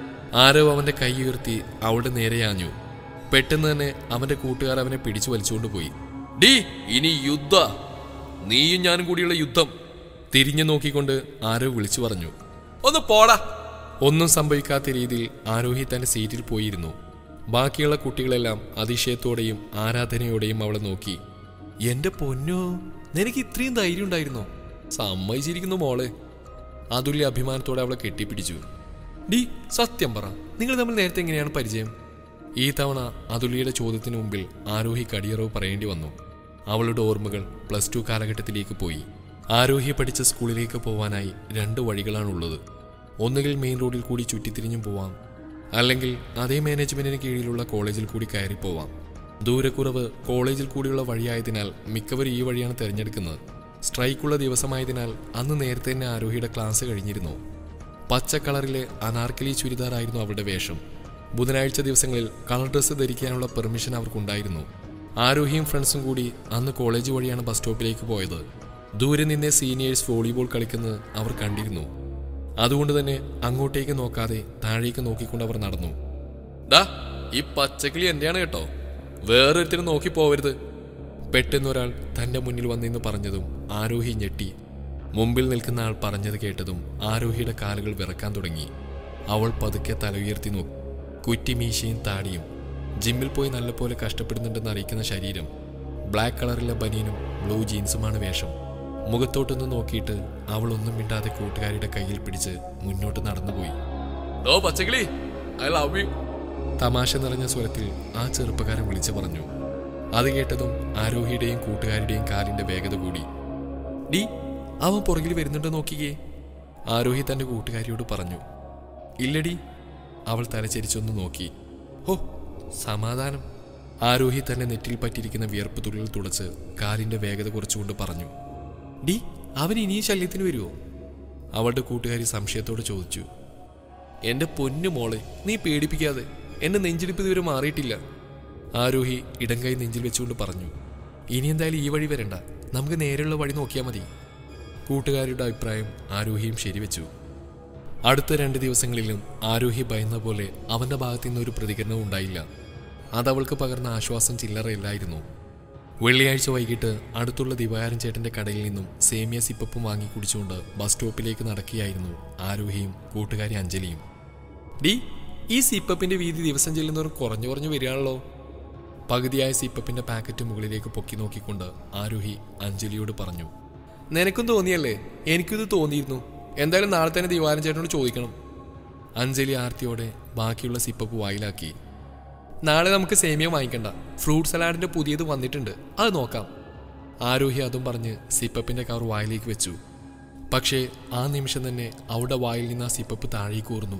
ആരോ അവന്റെ കൈ ഉയർത്തി അവളുടെ നേരെ ആഞ്ഞു. പെട്ടെന്ന് തന്നെ അവന്റെ കൂട്ടുകാർ അവനെ പിടിച്ചു വലിച്ചുകൊണ്ട് പോയി. ഡി ഇനി യുദ്ധ, നീയും ഞാനും കൂടിയുള്ള യുദ്ധം. തിരിഞ്ഞു നോക്കിക്കൊണ്ട് ആരോ വിളിച്ചു പറഞ്ഞു. ഒന്ന് പോടാ. ഒന്നും സംഭവിക്കാത്ത രീതിയിൽ ആരോഹി തന്റെ സീറ്റിൽ പോയിരുന്നു. ബാക്കിയുള്ള കുട്ടികളെല്ലാം അതിശയത്തോടെയും ആരാധനയോടെയും അവളെ നോക്കി. എന്റെ പൊന്നോ, നിനക്ക് ഇത്രയും ധൈര്യം ഉണ്ടായിരുന്നോ? സമ്മതിച്ചിരിക്കുന്നു മോളെ. അതുല്യ അഭിമാനത്തോടെ അവളെ കെട്ടിപ്പിടിച്ചു. ഡി സത്യം പറ, നിങ്ങൾ തമ്മിൽ നേരത്തെ എങ്ങനെയാണ് പരിചയം? ഈ തവണ അതുല്യയുടെ ചോദ്യത്തിന് മുമ്പിൽ ആരോഹി കടിയറവ് പറയേണ്ടി വന്നു. അവളുടെ ഓർമ്മകൾ പ്ലസ് ടു കാലഘട്ടത്തിലേക്ക് പോയി. ആരോഹി പഠിച്ച സ്കൂളിലേക്ക് പോവാനായി രണ്ട് വഴികളാണുള്ളത്. ഒന്നുകിൽ മെയിൻ റോഡിൽ കൂടി ചുറ്റിത്തിരിഞ്ഞും പോവാം, അല്ലെങ്കിൽ അതേ മാനേജ്മെന്റിന് കീഴിലുള്ള കോളേജിൽ കൂടി കയറി പോവാം. ദൂരക്കുറവ് കോളേജിൽ കൂടിയുള്ള വഴിയായതിനാൽ മിക്കവരും ഈ വഴിയാണ് തിരഞ്ഞെടുക്കുന്നത്. സ്ട്രൈക്കുള്ള ദിവസമായതിനാൽ അന്ന് നേരത്തെ തന്നെ ആരോഹിയുടെ ക്ലാസ് കഴിഞ്ഞിരുന്നു. പച്ച കളറിലെ അനാർക്കലി ചുരിദാറായിരുന്നു അവളുടെ വേഷം. ബുധനാഴ്ച ദിവസങ്ങളിൽ കളർ ഡ്രസ്സ് ധരിക്കാനുള്ള പെർമിഷൻ അവർക്കുണ്ടായിരുന്നു. ആരോഹിയും ഫ്രണ്ട്സും കൂടി അന്ന് കോളേജ് വഴിയാണ് ബസ് സ്റ്റോപ്പിലേക്ക് പോയത്. ദൂരെ നിന്നേ സീനിയേഴ്സ് വോളിബോൾ കളിക്കുന്നത് അവർ കണ്ടിരുന്നു. അതുകൊണ്ട് തന്നെ അങ്ങോട്ടേക്ക് നോക്കാതെ താഴേക്ക് നോക്കിക്കൊണ്ട് അവർ നടന്നു. ഡാ, ഈ പച്ചക്കിളി എന്റെയാണ് കേട്ടോ, വേറൊരുത്തിനും നോക്കി പോവരുത്. പെട്ടെന്നൊരാൾ തന്റെ മുന്നിൽ വന്നിന്ന് പറഞ്ഞതും ആരോഹി ഞെട്ടി. മുമ്പിൽ നിൽക്കുന്ന ആൾ പറഞ്ഞത് കേട്ടതും ആരോഹിയുടെ കാലുകൾ വിറക്കാൻ തുടങ്ങി. അവൾ പതുക്കെ തല ഉയർത്തി നോക്കി. കുറ്റിമീശയും താടിയും, ജിമ്മിൽ പോയി നല്ലപോലെ കഷ്ടപ്പെടുന്നുണ്ടെന്ന് അറിയിക്കുന്ന ശരീരം, ബ്ലാക്ക് കളറിലെ ബനിയനും ബ്ലൂ ജീൻസുമാണ് വേഷം. മുഖത്തോട്ടൊന്ന് നോക്കിയിട്ട് അവൾ ഒന്നും മിണ്ടാതെ കൂട്ടുകാരിയുടെ കയ്യിൽ പിടിച്ച് മുന്നോട്ട് നടന്നുപോയി. ഡോ പച്ചക്കിളി, ഐ ലവ് യു, തമാശ നിറഞ്ഞ സ്വരത്തിൽ ആ ചെറുപ്പക്കാരൻ വിളിച്ചു പറഞ്ഞു. അത് കേട്ടതും ആരോഹിയുടെയും കൂട്ടുകാരുടെയും കാലിന്റെ വേഗത കൂടി. ഡി, അവൻ പുറകിൽ വരുന്നുണ്ടോ നോക്കിക്കേ, ആരോഹി തന്റെ കൂട്ടുകാരിയോട് പറഞ്ഞു. ഇല്ലടി, അവൾ തലചരിച്ചൊന്ന് നോക്കി. ഹോ, സമാധാനം. ആരോഹി തന്നെ നെറ്റിൽ പറ്റിയിരിക്കുന്ന വിയർപ്പ് തുള്ളിൽ തുടച്ച് കാലിന്റെ വേഗത കുറച്ചുകൊണ്ട് പറഞ്ഞു. ഡി, അവൻ ഇനിയും ശല്യത്തിന് വരുമോ? അവളുടെ കൂട്ടുകാരി സംശയത്തോട് ചോദിച്ചു. എന്റെ പൊന്നു മോളെ, നീ പേടിപ്പിക്കാതെ, എന്റെ നെഞ്ചിടിപ്പ് ഇതുവരെ മാറിയിട്ടില്ല, ആരോഹി ഇടം കൈ നെഞ്ചിൽ വെച്ചുകൊണ്ട് പറഞ്ഞു. ഇനി എന്തായാലും ഈ വഴി വരണ്ട, നമുക്ക് നേരെയുള്ള വഴി നോക്കിയാൽ മതി. കൂട്ടുകാരുടെ അഭിപ്രായം ആരോഹിയും ശരിവെച്ചു. അടുത്ത രണ്ട് ദിവസങ്ങളിലും ആരോഹി ഭയന്ന പോലെ അവന്റെ ഭാഗത്തു നിന്നൊരു പ്രതികരണവും ഉണ്ടായില്ല. അതവൾക്ക് പകർന്ന ആശ്വാസം ചില്ലറയില്ലായിരുന്നു. വെള്ളിയാഴ്ച വൈകിട്ട് അടുത്തുള്ള ദിവാകരൻ ചേട്ടന്റെ കടയിൽ നിന്നും സേമിയ സിപ്പപ്പും വാങ്ങി കുടിച്ചുകൊണ്ട് ബസ് സ്റ്റോപ്പിലേക്ക് നടക്കുകയായിരുന്നു ആരോഹിയും കൂട്ടുകാരി അഞ്ജലിയും. ഡി, ഈ സിപ്പപ്പിന്റെ വീതി ദിവസം ചെല്ലുന്നവർ കുറഞ്ഞു കുറഞ്ഞു വരികയാണല്ലോ. പകുതിയായ സിപ്പപ്പിന്റെ പാക്കറ്റ് മുകളിലേക്ക് പൊക്കി നോക്കിക്കൊണ്ട് ആരോഹി അഞ്ജലിയോട് പറഞ്ഞു. നിനക്കും തോന്നിയല്ലേ? എനിക്കിത് തോന്നിയിരുന്നു. എന്തായാലും നാളെ തന്നെ ദിവാകരൻ ചേട്ടനോട് ചോദിക്കണം. അഞ്ജലി ആർത്തിയോടെ ബാക്കിയുള്ള സിപ്പപ്പ് വായിലാക്കി. നാളെ നമുക്ക് സേമിയ വാങ്ങിക്കണ്ട, ഫ്രൂട്ട് സലാഡിന്റെ പുതിയത് വന്നിട്ടുണ്ട്, അത് നോക്കാം. ആരോഹി അതും പറഞ്ഞ് സിപ്പപ്പിന്റെ കവർ വായിലേക്ക് വെച്ചു. പക്ഷേ ആ നിമിഷം തന്നെ അവളുടെ വായിൽ നിന്ന് ആ സിപ്പപ്പ് താഴേക്ക് ഊർന്നു.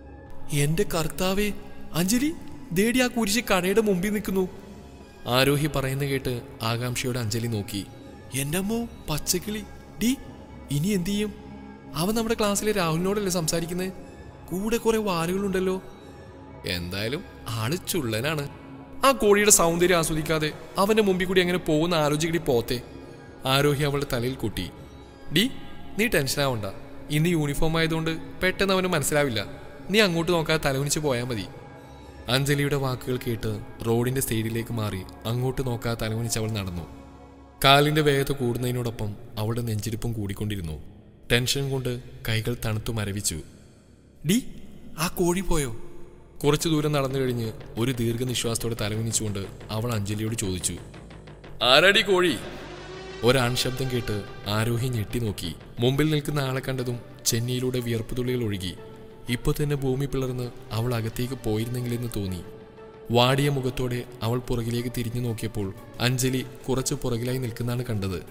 എന്റെ കർത്താവേ, അഞ്ജലി ദേടി ആ കുരിശ് കടയുടെ മുമ്പിൽ നിൽക്കുന്നു. ആരോഹി പറയുന്ന കേട്ട് ആകാംക്ഷയോടെ അഞ്ജലി നോക്കി. എന്റെ അമ്മോ, പച്ചക്കിളി. ഡി, ഇനി എന്തു ചെയ്യും? അവൻ നമ്മുടെ ക്ലാസ്സിലെ രാഹുലിനോടല്ലേ സംസാരിക്കുന്നത്? കൂടെ കുറെ വാലുകളുണ്ടല്ലോ. എന്തായാലും ആള് ചുള്ളനാണ്. ആ കോഴിയുടെ സൗന്ദര്യം ആസ്വദിക്കാതെ അവന്റെ മുമ്പിൽ കൂടി എങ്ങനെ പോകുന്ന ആലോചിക്കടി പോത്തെ. ആരോഹി അവളുടെ തലയിൽ കൂട്ടി. ഡി, നീ ടെൻഷനാവണ്ട, ഇന്ന് യൂണിഫോം ആയതുകൊണ്ട് പെട്ടെന്ന് അവന് മനസ്സിലാവില്ല. നീ അങ്ങോട്ട് നോക്കാതെ തലകുനിച്ച് പോയാൽ മതി. അഞ്ജലിയുടെ വാക്കുകൾ കേട്ട് റോഡിന്റെ സൈഡിലേക്ക് മാറി അങ്ങോട്ട് നോക്കാതെ തലകുനിച്ച് അവൾ നടന്നു. കാലിന്റെ വേഗത കൂടുന്നതിനോടൊപ്പം അവളുടെ നെഞ്ചിരിപ്പും കൂടിക്കൊണ്ടിരുന്നു. ടെൻഷൻ കൊണ്ട് കൈകൾ തണുത്തു മരവിച്ചു. ഡി, ആ കോഴി പോയോ? കുറച്ചു ദൂരം നടന്നു കഴിഞ്ഞ് ഒരു ദീർഘനിശ്വാസത്തോടെ തലകുനിച്ചുകൊണ്ട് അവൾ അഞ്ജലിയോട് ചോദിച്ചു. ആരാടി കോഴി? ഒരാൺ ശബ്ദം കേട്ട് ആരോഹി ഞെട്ടി നോക്കി. മുമ്പിൽ നിൽക്കുന്ന ആളെ കണ്ടതും ചെന്നിയിലൂടെ വിയർപ്പ് തുള്ളികൾ ഒഴുകി. ഇപ്പോൾ തന്നെ ഭൂമി പിളർന്ന് അവൾ അകത്തേക്ക് പോയിരുന്നെങ്കിലെന്ന് തോന്നി. വാടിയ മുഖത്തോടെ അവൾ പുറകിലേക്ക് തിരിഞ്ഞു നോക്കിയപ്പോൾ അഞ്ജലി കുറച്ച് പുറകിലായി നിൽക്കുന്നതാണ് കണ്ടത്.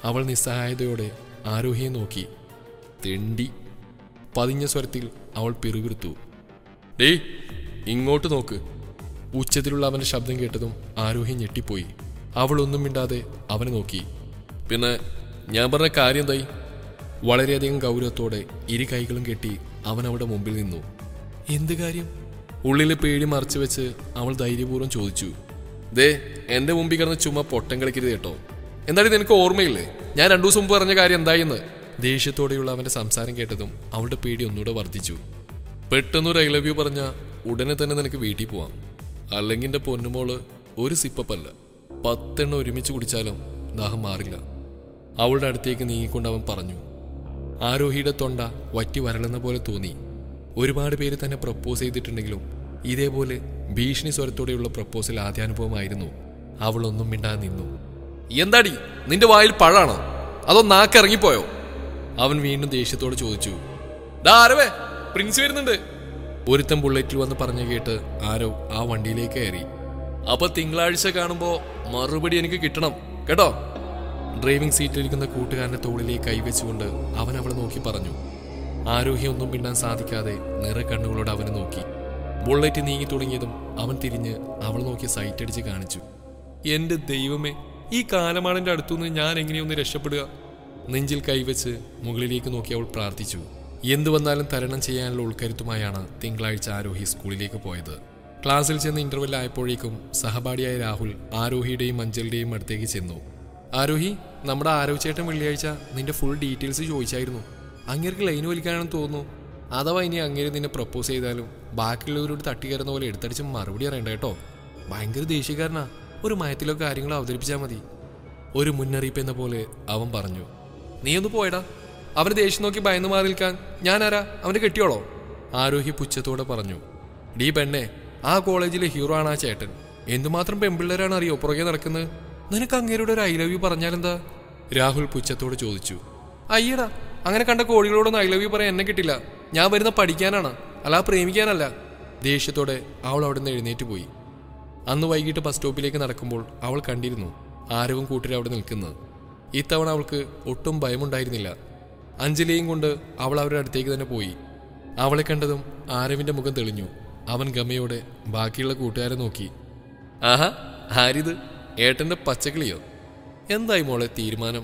അവൾ നിസ്സഹായതയോടെ ആരോഹിയെ നോക്കി. തെണ്ടി. പതിഞ്ഞ സ്വരത്തിൽ അവൾ പിറുപിറുത്തു. ഡേ ഇങ്ങോട്ട് നോക്ക്. ഉച്ചത്തിലുള്ള അവന്റെ ശബ്ദം കേട്ടതും ആരോഹി ഞെട്ടിപ്പോയി. അവൾ ഒന്നും മിണ്ടാതെ അവനെ നോക്കി. പിന്നെ ഞാൻ പറഞ്ഞ കാര്യം എന്തായി? വളരെയധികം ഗൗരവത്തോടെ ഇരു കൈകളും കെട്ടി അവൻ അവളുടെ മുമ്പിൽ നിന്നു. എന്ത് കാര്യം? ഉള്ളിലെ പേടി മറച്ചു വെച്ച് അവൾ ധൈര്യപൂർവ്വം ചോദിച്ചു. ദേ എന്റെ മുമ്പിൽ കിടന്ന് ചുമ്മാ പൊട്ടം കളിക്കരുത് കേട്ടോ. എന്തായാലും നിനക്ക് ഓർമ്മയില്ലേ ഞാൻ രണ്ടു ദിവസം മുമ്പ് പറഞ്ഞ കാര്യം എന്തായെന്ന്? ദേഷ്യത്തോടെയുള്ള അവന്റെ സംസാരം കേട്ടതും അവളുടെ പേടി ഒന്നുകൂടെ വർദ്ധിച്ചു. പെട്ടെന്നൊരു ഐ ലവ് യു പറഞ്ഞ ഉടനെ തന്നെ നിനക്ക് വീട്ടിൽ പോവാം. അല്ലെങ്കിൽ എന്റെ പൊന്നുമോള് ഒരു സിപ്പല്ല, പത്തെണ്ണം ഒരുമിച്ച് കുടിച്ചാലും ദാഹം മാറില്ല. അവളുടെ അടുത്തേക്ക് നീങ്ങിക്കൊണ്ട് അവൻ പറഞ്ഞു. ആരോഹിയുടെ തൊണ്ട വറ്റി വരളുന്ന പോലെ തോന്നി. ഒരുപാട് പേര് തന്നെ പ്രപ്പോസ് ചെയ്തിട്ടുണ്ടെങ്കിലും ഇതേപോലെ ഭീഷണി സ്വരത്തോടെയുള്ള പ്രപ്പോസൽ ആദ്യാനുഭവമായിരുന്നു. അവളൊന്നും മിണ്ടാതെ നിന്നു. എന്താടി നിന്റെ വായിൽ പഴാണോ അതോ നാക്കിറങ്ങിപ്പോയോ? അവൻ വീണ്ടും ദേഷ്യത്തോടെ ചോദിച്ചു. ആരവേ പ്രിൻസ് വരുന്നുണ്ട്. ഒരുത്തൻ ബുള്ളറ്റിൽ വന്ന് പറഞ്ഞു കേട്ട് ആരോ ആ വണ്ടിയിലേക്ക് കയറി. അപ്പൊ തിങ്കളാഴ്ച കാണുമ്പോ മറുപടി എനിക്ക് കിട്ടണം കേട്ടോ. ഡ്രൈവിംഗ് സീറ്റിലിരിക്കുന്ന കൂട്ടുകാരന്റെ തോളിലേക്ക് കൈവച്ചുകൊണ്ട് അവൻ അവളെ നോക്കി പറഞ്ഞു. ആരോഹി ഒന്നും പിന്നാൻ സാധിക്കാതെ നിറ കണ്ണുകളോട് അവനെ നോക്കി. ബുള്ളറ്റ് നീങ്ങി തുടങ്ങിയതും അവൻ തിരിഞ്ഞ് അവൾ നോക്കി സൈറ്റ് അടിച്ച് കാണിച്ചു. എന്റെ ദൈവമേ, ഈ കാലമാണിന്റെ അടുത്തുനിന്ന് ഞാൻ എങ്ങനെയൊന്ന് രക്ഷപ്പെടുക? നെഞ്ചിൽ കൈവച്ച് മുകളിലേക്ക് നോക്കി അവൾ പ്രാർത്ഥിച്ചു. എന്തു വന്നാലും തരണം ചെയ്യാനുള്ള ഉൾക്കരുത്തുമായാണ് തിങ്കളാഴ്ച ആരോഹി സ്കൂളിലേക്ക് പോയത്. ക്ലാസ്സിൽ ചെന്ന് ഇന്റർവെൽ ആയപ്പോഴേക്കും സഹപാഠിയായ രാഹുൽ ആരോഹിയുടെയും അഞ്ജലിയുടെയും അടുത്തേക്ക് ചെന്നു. ആരോഹി, നമ്മുടെ ആരോഹി ചേട്ടൻ വെള്ളിയാഴ്ച നിന്റെ ഫുൾ ഡീറ്റെയിൽസ് ചോദിച്ചായിരുന്നു. അങ്ങേർക്ക് ലൈൻ വലിക്കാനാണെന്ന് തോന്നുന്നു. അഥവാ ഇനി അങ്ങേര് നിന്നെ പ്രപ്പോസ് ചെയ്താലും ബാക്കിയുള്ളവരോട് തട്ടിക്കയറുന്ന പോലെ എടുത്തടിച്ച് മറുപടി അറിയണ്ട കേട്ടോ. ഭയങ്കര ദേഷ്യക്കാരനാ. ഒരു മയത്തിലോ കാര്യങ്ങളോ അവതരിപ്പിച്ചാൽ മതി. ഒരു മുന്നറിയിപ്പ് എന്ന പോലെ അവൻ പറഞ്ഞു. നീ ഒന്ന് പോയടാ. അവന് ദേഷ്യം നോക്കി ഭയന്ന് മാറി നിൽക്കാൻ ഞാനാരാ? അവന് കെട്ടിയോളോ? ആരോഹി പുച്ഛത്തോടെ പറഞ്ഞു. ഡീ പെണ്ണെ, ആ കോളേജിലെ ഹീറോ ആണ് ആ ചേട്ടൻ. എന്തുമാത്രം പെൺപിള്ളേരാണ് അറിയോ പുറകെ നടക്കുന്നത്? നിനക്ക് അങ്ങേരുടെ ഒരു ഐ ലവ് യു പറഞ്ഞാലെന്താ? രാഹുൽ പുച്ഛത്തോടെ ചോദിച്ചു. അയ്യടാ, അങ്ങനെ കണ്ട കോഴികളോടൊന്നും ഐ ലവ് യു പറയാൻ എന്നെ കിട്ടില്ല. ഞാൻ വരുന്ന പഠിക്കാനാണ്, അല്ല പ്രേമിക്കാനല്ല. ദേഷ്യത്തോടെ അവൾ അവിടെ നിന്ന് എഴുന്നേറ്റ് പോയി. അന്ന് വൈകിട്ട് ബസ് സ്റ്റോപ്പിലേക്ക് നടക്കുമ്പോൾ അവൾ കണ്ടിരുന്നു ആരവും കൂട്ടരെ അവിടെ നിൽക്കുന്നത്. ഇത്തവണ അവൾക്ക് ഒട്ടും ഭയമുണ്ടായിരുന്നില്ല. അഞ്ജലിയും കൊണ്ട് അവൾ അവരുടെ അടുത്തേക്ക് തന്നെ പോയി. അവളെ കണ്ടതും ആരവിന്റെ മുഖം തെളിഞ്ഞു. അവൻ ഗമയോടെ ബാക്കിയുള്ള കൂട്ടുകാരെ നോക്കി. ആഹാ, ആരിത്? ഏട്ടന്റെ പച്ചക്കിളിയോ? എന്തായി മോളെ തീരുമാനം?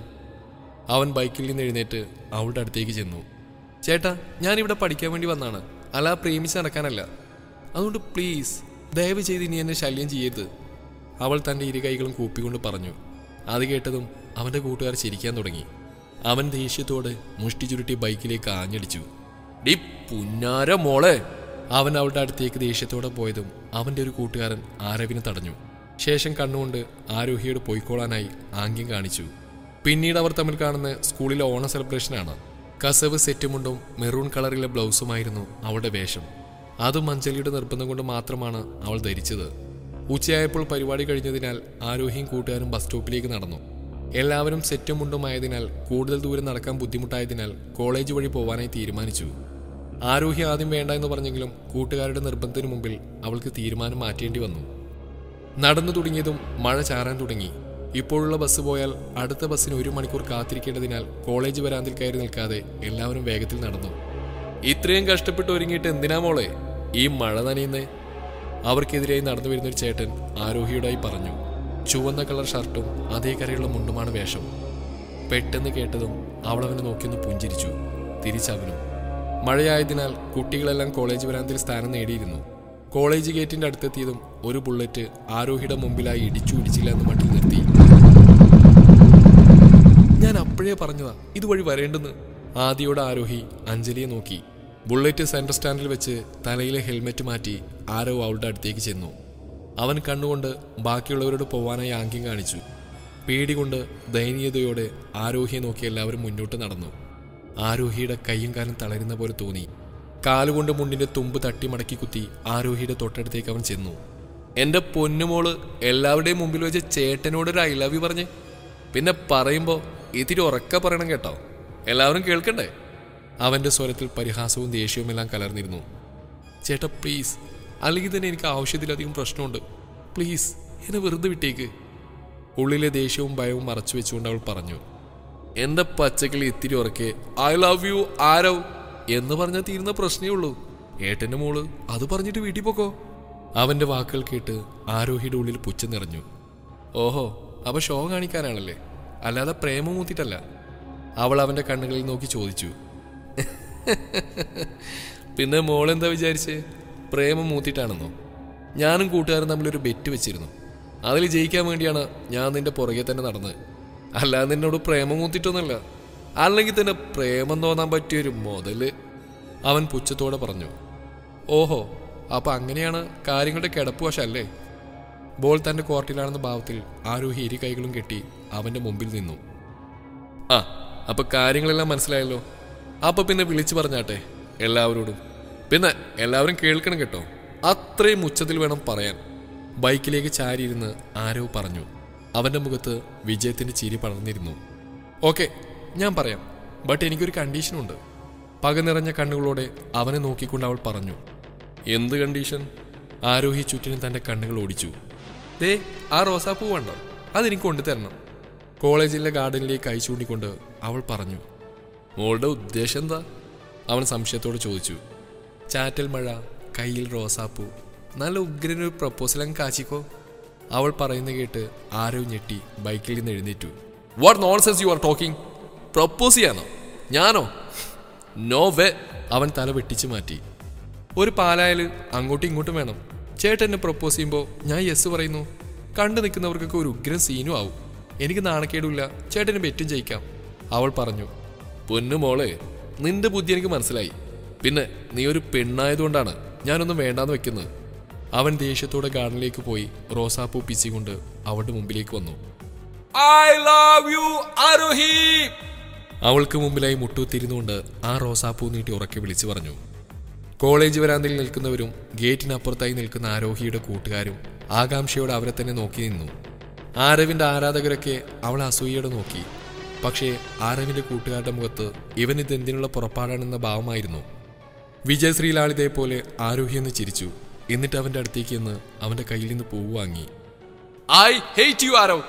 അവൻ ബൈക്കിൽ നിന്ന് എഴുന്നേറ്റ് അവളുടെ അടുത്തേക്ക് ചെന്നു. ചേട്ടാ, ഞാനിവിടെ പഠിക്കാൻ വേണ്ടി വന്നാണ്, അല്ല പ്രേമിച്ച് നടക്കാനല്ല. അതുകൊണ്ട് പ്ലീസ് ദയവ് ചെയ്ത് ഇനി എന്നെ ശല്യം ചെയ്യരുത്. അവൾ തൻ്റെ ഇരു കൈകളും കൂപ്പിക്കൊണ്ട് പറഞ്ഞു. അത് കേട്ടതും അവൻ്റെ കൂട്ടുകാർ ചിരിക്കാൻ തുടങ്ങി. അവൻ ദേഷ്യത്തോടെ മുഷ്ടി ചുരുട്ടി ബൈക്കിലേക്ക് ആഞ്ഞടിച്ചു. ഡി പുന്നാര മോളെ! അവൻ അവളുടെ അടുത്തേക്ക് ദേഷ്യത്തോടെ പോയതും അവൻ്റെ ഒരു കൂട്ടുകാരൻ ആരവിനെ തടഞ്ഞു. ശേഷം കണ്ണുകൊണ്ട് ആരോഹിയോട് പോയിക്കോളാനായി ആംഗ്യം കാണിച്ചു. പിന്നീട് അവർ തമ്മിൽ കാണുന്ന സ്കൂളിലെ ഓണ സെലിബ്രേഷനാണ്. കസവ് സെറ്റുമുണ്ടും മെറൂൺ കളറിലെ ബ്ലൗസുമായിരുന്നു അവളുടെ വേഷം. അതും അഞ്ജലിയുടെ നിർബന്ധം കൊണ്ട് മാത്രമാണ് അവൾ ധരിച്ചത്. ഉച്ചയായപ്പോൾ പരിപാടി കഴിഞ്ഞതിനാൽ ആരോഹിയും കൂട്ടുകാരും ബസ് സ്റ്റോപ്പിലേക്ക് നടന്നു. എല്ലാവരും സെറ്റും മുണ്ടുമായതിനാൽ കൂടുതൽ ദൂരം നടക്കാൻ ബുദ്ധിമുട്ടായതിനാൽ കോളേജ് വഴി പോവാനായി തീരുമാനിച്ചു. ആരോഹി ആദ്യം വേണ്ട എന്ന് പറഞ്ഞെങ്കിലും കൂട്ടുകാരുടെ നിർബന്ധത്തിന് മുമ്പിൽ അവൾക്ക് തീരുമാനം മാറ്റേണ്ടി വന്നു. നടന്നു തുടങ്ങിയതും മഴ ചാറാൻ തുടങ്ങി. ഇപ്പോഴുള്ള ബസ് പോയാൽ അടുത്ത ബസ്സിന് ഒരു മണിക്കൂർ കാത്തിരിക്കേണ്ടതിനാൽ കോളേജ് വരാന്തിൽ കയറി നിൽക്കാതെ എല്ലാവരും വേഗത്തിൽ നടന്നു. ഇത്രയും കഷ്ടപ്പെട്ട് ഒരുങ്ങിയിട്ട് എന്തിനാ മോളെ ഈ മഴ നനയുന്നേ? അവർക്കെതിരായി നടന്നു വരുന്നൊരു ചേട്ടൻ ആരോഹിയോടായി പറഞ്ഞു. ചുവന്ന കളർ ഷർട്ടും അതേ കരയുള്ള മുണ്ടുമാണ് വേഷം. പെട്ടെന്ന് കേട്ടതും അവളവനെ നോക്കിയൊന്ന് പുഞ്ചിരിച്ചു. തിരിച്ചവനും. മഴയായതിനാൽ കുട്ടികളെല്ലാം കോളേജ് വരാന്തിൽ സ്ഥാനം നേടിയിരുന്നു. കോളേജ് ഗേറ്റിന്റെ അടുത്തെത്തിയതും ഒരു ബുള്ളറ്റ് ആരോഹിയുടെ മുമ്പിലായി ഇടിച്ചു ഇടിച്ചില്ല എന്ന് മട്ടിൽ നിർത്തി. ഞാൻ അപ്പോഴേ പറഞ്ഞതാ ഇതുവഴി വരേണ്ടെന്ന്. ആദിയോട് ആരോഹി അഞ്ജലിയെ നോക്കി. ബുള്ളറ്റ് സെൻട്രൽ സ്റ്റാൻഡിൽ വെച്ച് തലയിലെ ഹെൽമെറ്റ് മാറ്റി ആരോ അവളുടെ അടുത്തേക്ക് ചെന്നു. അവൻ കണ്ണുകൊണ്ട് ബാക്കിയുള്ളവരോട് പോവാനായി ആംഗ്യം കാണിച്ചു. പേടികൊണ്ട് ദയനീയതയോടെ ആരോഹിയെ നോക്കി എല്ലാവരും മുന്നോട്ട് നടന്നു. ആരോഹിയുടെ കൈയും കാലും തളരുന്ന പോലെ തോന്നി. കാലുകൊണ്ട് മുണ്ടിന്റെ തുമ്പ് തട്ടി മടക്കി കുത്തി ആരോഹിയുടെ തൊട്ടടുത്തേക്ക് അവൻ ചെന്നു. എന്റെ പൊന്നുമോള് എല്ലാവരുടെയും മുമ്പിൽ വെച്ച് ചേട്ടനോടൊരു ഐ ലവ് യു പറഞ്ഞേ. പിന്നെ പറയുമ്പോ ഇത്തിരി ഉറക്ക പറയണം കേട്ടോ, എല്ലാവരും കേൾക്കണ്ടേ? അവന്റെ സ്വരത്തിൽ പരിഹാസവും ദേഷ്യവും എല്ലാം കലർന്നിരുന്നു. ചേട്ടാ പ്ലീസ്, അല്ലെങ്കിൽ തന്നെ എനിക്ക് ആവശ്യത്തിലധികം പ്രശ്നമുണ്ട്. പ്ലീസ് എന്നെ വെറുതെ വിട്ടേക്ക്. ഉള്ളിലെ ദേഷ്യവും ഭയവും മറച്ചു വെച്ചുകൊണ്ട് അവൾ പറഞ്ഞു. എന്റെ പച്ചക്കിളി ഇത്തിരി ഉറക്കെ ഐ ലവ് യു ആരവ് എന്ന് പറഞ്ഞാൽ തീരുന്ന പ്രശ്നമേ ഉള്ളൂ. ഏട്ടന്റെ മോള് അത് പറഞ്ഞിട്ട് വീട്ടിൽ പോക്കോ. അവന്റെ വാക്കുകൾ കേട്ട് ആരോഹിയുടെ ഉള്ളിൽ പുച്ഛം നിറഞ്ഞു. ഓഹോ, അപ്പൊ ഷോ കാണിക്കാനാണല്ലേ, അല്ലാതെ പ്രേമം മൂത്തിട്ടല്ല. അവൾ അവന്റെ കണ്ണുകളിൽ നോക്കി ചോദിച്ചു. പിന്നെ മോളെന്താ വിചാരിച്ചേ, പ്രേമം മൂത്തിട്ടാണെന്നോ? ഞാനും കൂട്ടുകാരും തമ്മിലൊരു ബെറ്റ് വെച്ചിരുന്നു. അതിൽ ജയിക്കാൻ വേണ്ടിയാണ് ഞാൻ നിന്റെ പുറകെ തന്നെ നടന്നത്, അല്ലാതെ നിന്നോട് പ്രേമം മൂത്തിട്ടൊന്നുമല്ല. അല്ലെങ്കിൽ തന്നെ പ്രേമം തോന്നാൻ പറ്റിയൊരു മുതല്, അവൻ പുച്ഛത്തോടെ പറഞ്ഞു. ഓഹോ, അപ്പൊ അങ്ങനെയാണ് കാര്യങ്ങളുടെ കിടപ്പ് വശല്ലേ? ബോൾ തന്റെ കോർട്ടിലാണെന്ന ഭാവത്തിൽ ആരോഹി ഇരു കൈകളും കെട്ടി അവന്റെ മുമ്പിൽ നിന്നു. ആ, അപ്പൊ കാര്യങ്ങളെല്ലാം മനസ്സിലായല്ലോ. അപ്പൊ പിന്നെ വിളിച്ചു പറഞ്ഞാട്ടെ എല്ലാവരോടും. പിന്നെ എല്ലാവരും കേൾക്കണം കേട്ടോ, അത്രയും ഉച്ചത്തിൽ വേണം പറയാൻ. ബൈക്കിലേക്ക് ചാരിയിരുന്ന് ആരവ് പറഞ്ഞു. അവന്റെ മുഖത്ത് വിജയത്തിന്റെ ചിരി പടർന്നിരുന്നു. ഓക്കെ, ഞാൻ പറയാം, ബട്ട് എനിക്കൊരു കണ്ടീഷനുണ്ട്. പക നിറഞ്ഞ കണ്ണുകളോടെ അവനെ നോക്കിക്കൊണ്ട് അവൾ പറഞ്ഞു. എന്ത് കണ്ടീഷൻ? ആരോഹി ചുറ്റിനും തന്റെ കണ്ണുകൾ ഓടിച്ചു. ദേ, ആ റോസാപ്പൂ വേണ്ട, അതെനിക്ക് കൊണ്ടുതരണം. കോളേജിലെ ഗാർഡനിലേക്ക് കൈ ചൂണ്ടിക്കൊണ്ട് അവൾ പറഞ്ഞു. മോളുടെ ഉദ്ദേശം എന്താ? അവൻ സംശയത്തോട് ചോദിച്ചു. ചാറ്റൽ മഴ, കയ്യിൽ റോസാപ്പൂ, നല്ല ഉഗ്രനൊരു പ്രപ്പോസൽ അങ്ങ് കാച്ചിക്കോ. അവൾ പറയുന്ന കേട്ട് ആരോ ഞെട്ടി ബൈക്കിൽ നിന്ന് എഴുന്നേറ്റു. What nonsense you are talking? Propose ചെയ്യാനോ? ഞാനോ? No way. അവൻ തല വെട്ടിച്ചു മാറ്റി. ഒരു പാലായാൽ അങ്ങോട്ടും ഇങ്ങോട്ടും വേണം. ചേട്ടൻ എന്നെ പ്രപ്പോസ് ചെയ്യുമ്പോൾ ഞാൻ യെസ് പറയുന്നു. കണ്ടു നിൽക്കുന്നവർക്കൊക്കെ ഒരു ഉഗ്രൻ സീനും ആവും. എനിക്ക് നാണക്കേടില്ല, ചേട്ടന് ബെറ്റും ജയിക്കാം. അവൾ പറഞ്ഞു. പൊന്നു മോളെ, നിന്റെ ബുദ്ധി എനിക്ക് മനസ്സിലായി. പിന്നെ നീ ഒരു പെണ്ണായതുകൊണ്ടാണ് ഞാനൊന്നും വേണ്ടാന്ന് വെക്കുന്നത്. അവൻ ദേഷ്യത്തോടെ ഗാർഡനിലേക്ക് പോയി റോസാപ്പൂ പിച്ചിക്കൊണ്ട് അവളുടെ മുമ്പിലേക്ക് വന്നു. I love you Aarohi. അവൾക്ക് മുമ്പിലായി മുട്ടുത്തിരുന്നുകൊണ്ട് ആ റോസാപ്പൂ നീട്ടി ഉറക്കെ വിളിച്ചു പറഞ്ഞു. കോളേജ് വരാന്തയിൽ നിൽക്കുന്നവരും ഗേറ്റിനപ്പുറത്തായി നിൽക്കുന്ന ആരോഹിയുടെ കൂട്ടുകാരും ആകാംക്ഷയോടെ അവരെ തന്നെ നോക്കി നിന്നു. ആരവിന്റെ ആരാധകരൊക്കെ അവളെ അസൂയയോടെ നോക്കി. പക്ഷേ ആരവിന്റെ കൂട്ടുകാരുടെ മുഖത്ത് ഇവൻ ഇതെന്തിനുള്ള പുറപ്പാടാണെന്ന ഭാവമായിരുന്നു. വിജയ് ശ്രീലാളിതയെ പോലെ ആരോഹി എന്ന് ചിരിച്ചു. എന്നിട്ട് അവന്റെ അടുത്തേക്ക് എന്ന് അവന്റെ കയ്യിൽ നിന്ന് പൂവ് വാങ്ങി. I hate you Aarav.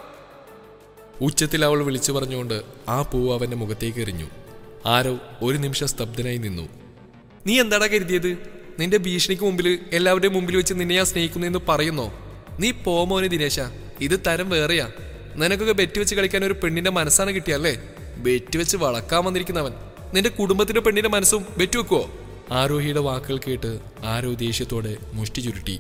ഉച്ചത്തിൽ അവൾ വിളിച്ചു പറഞ്ഞുകൊണ്ട് ആ പൂവ് അവന്റെ മുഖത്തേക്ക് എറിഞ്ഞു. ആരവ് ഒരു നിമിഷം സ്തബ്ധനായി നിന്നു. നീ എന്താടാ കരുതിയത്? നിന്റെ ഭീഷണിക്ക് മുമ്പിൽ എല്ലാവരുടെയും മുമ്പിൽ വെച്ച് നിന്നെ ഞാൻ സ്നേഹിക്കുന്നു പറയുന്നോ? നീ പോമോനെ ദിനേശ, ഇത് തരം വേറെയാ. നിനക്കൊക്കെ ബെറ്റ് വെച്ച് കളിക്കാൻ ഒരു പെണ്ണിന്റെ മനസ്സാണ് കിട്ടിയല്ലേ? ബെറ്റ് വെച്ച് വളക്കാൻ വന്നിരിക്കുന്നവൻ നിന്റെ കുടുംബത്തിന്റെ പെണ്ണിന്റെ മനസ്സും ബെറ്റ് വെക്കുവോ? ആരോഹിയുടെ വാക്കുകൾ കേട്ട് ആരോ ദേഷ്യത്തോടെ മുഷ്ടി ചുരുട്ടി.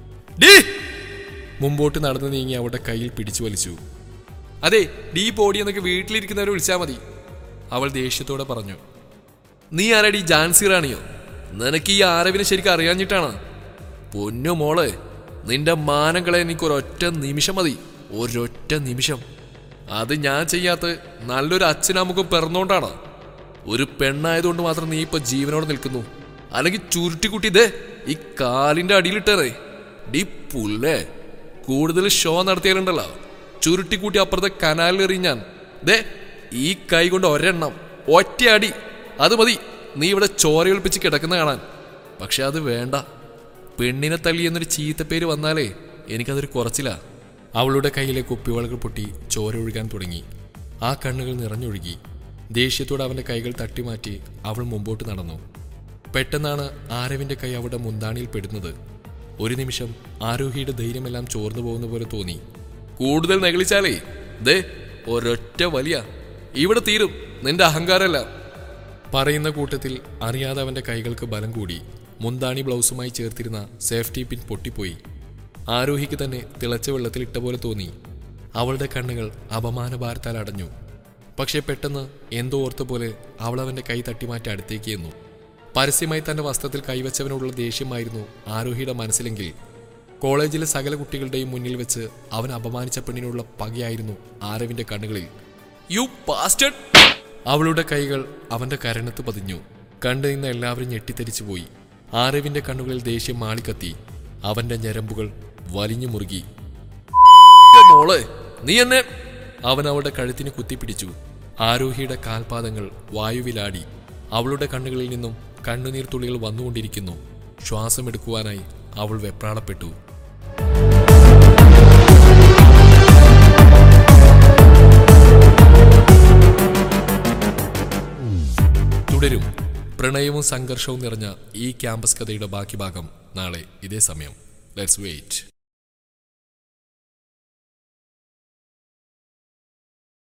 മുമ്പോട്ട് നടന്നു നീങ്ങി അവളുടെ കയ്യിൽ പിടിച്ചു വലിച്ചു. അതെ, ഡീ പോടി എന്നൊക്കെ വീട്ടിലിരിക്കുന്നവരെ വിളിച്ചാൽ മതി. അവൾ ദേഷ്യത്തോടെ പറഞ്ഞു. നീ ആരാടി, ജാൻസി റാണിയോ? നിനക്ക് ഈ ആരവിനെ ശരിക്കും അറിയാഞ്ഞിട്ടാണ്. പൊന്നു മോളെ, നിന്റെ മാനം കളയാൻ എനിക്കൊരൊറ്റ നിമിഷം മതി, ഒരൊറ്റ നിമിഷം. അത് ഞാൻ ചെയ്യാത്ത നല്ലൊരു അച്ഛനമുഖം പിറന്നോണ്ടാണ്. ഒരു പെണ്ണായതുകൊണ്ട് മാത്രം നീ ഇപ്പൊ ജീവനോടെ നിൽക്കുന്നു. അല്ലെങ്കിൽ ചുരുട്ടിക്കുട്ടി ദേ ഈ കാലിന്റെ അടിയിലിട്ടേ. ഡി പുല്ലേ, കൂടുതൽ ഷോ നടത്തിയാലുണ്ടല്ലോ ചുരുട്ടിക്കൂട്ടി അപ്പുറത്തെ കനാലിൽ എറിഞ്ഞാൻ. ദേ ഈ കൈ കൊണ്ട് ഒരെണ്ണം, ഒറ്റ അടി, അത് മതി നീ ഇവിടെ ചോരയൊളിപ്പിച്ച് കിടക്കുന്ന കാണാൻ. പക്ഷെ അത് വേണ്ട. പെണ്ണിനെ തള്ളി എന്നൊരു ചീത്തപ്പേര് വന്നാലേ എനിക്കതൊരു കുറച്ചില്ല. അവളുടെ കയ്യിലെ കുപ്പിവളകൾ പൊട്ടി ചോര ഒഴുകാൻ തുടങ്ങി. ആ കണ്ണുകൾ നിറഞ്ഞൊഴുകി. ദേഷ്യത്തോടെ അവന്റെ കൈകൾ തട്ടിമാറ്റി അവൾ മുമ്പോട്ട് നടന്നു. പെട്ടെന്നാണ് ആരവിന്റെ കൈ അവളുടെ മുന്താണിയിൽ പെടുന്നത്. ഒരു നിമിഷം ആരോഹിയുടെ ധൈര്യമെല്ലാം ചോർന്നു പോകുന്ന പോലെ തോന്നി. കൂടുതൽ നെകളിച്ചാലേ ദേ ഒരൊറ്റ വലിയ ഇവിടെ തീരും നിന്റെ അഹങ്കാരമെല്ലാം. പറയുന്ന കൂട്ടത്തിൽ അറിയാതെ അവന്റെ കൈകൾക്ക് ബലം കൂടി. മുന്താണി ബ്ലൗസുമായി ചേർത്തിരുന്ന സേഫ്റ്റി പിൻ പൊട്ടിപ്പോയി. ആരോഹിക്ക് തന്നെ തിളച്ച വെള്ളത്തിൽ ഇട്ട പോലെ തോന്നി. അവളുടെ കണ്ണുകൾ അപമാനഭാരത്താൽ അടഞ്ഞു. പക്ഷെ പെട്ടെന്ന് എന്തോ ഓർത്ത പോലെ അവൾ അവന്റെ കൈ തട്ടിമാറ്റി അടുത്തേക്ക് എന്നു. പരസ്യമായി തന്റെ വസ്ത്രത്തിൽ കൈവച്ചവനോടുള്ള ദേഷ്യമായിരുന്നു ആരോഹിയുടെ മനസ്സിലെങ്കിൽ കോളേജിലെ സകല കുട്ടികളുടെയും മുന്നിൽ വെച്ച് അവൻ അപമാനിച്ച പെണ്ണിനുള്ള പകയായിരുന്നു ആരവിന്റെ കണ്ണുകളിൽ. You bastard! അവളുടെ കൈകൾ അവന്റെ കരണത്ത് പതിഞ്ഞു. കണ്ടു നിന്ന് എല്ലാവരും ഞെട്ടിത്തെരിച്ചുപോയി. ആരവിന്റെ കണ്ണുകളിൽ ദേഷ്യം മാളിക്കത്തി. അവന്റെ ഞരമ്പുകൾ വലിഞ്ഞു മുറുകി. മോളെ നീ എന്നെ! അവൻ അവളുടെ കഴുത്തിന് കുത്തിപ്പിടിച്ചു. ആരോഹിയുടെ കാൽപാദങ്ങൾ വായുവിലാടി. അവളുടെ കണ്ണുകളിൽ നിന്നും കണ്ണുനീർ തുള്ളികൾ വന്നുകൊണ്ടിരിക്കുന്നു. ശ്വാസമെടുക്കുവാനായി അവൾ വെപ്രാളപ്പെട്ടു. തുടരും. പ്രണയവും സംഘർഷവും നിറഞ്ഞ ഈ ക്യാമ്പസ് കഥയുടെ ബാക്കി ഭാഗം നാളെ ഇതേ സമയം. Let's wait.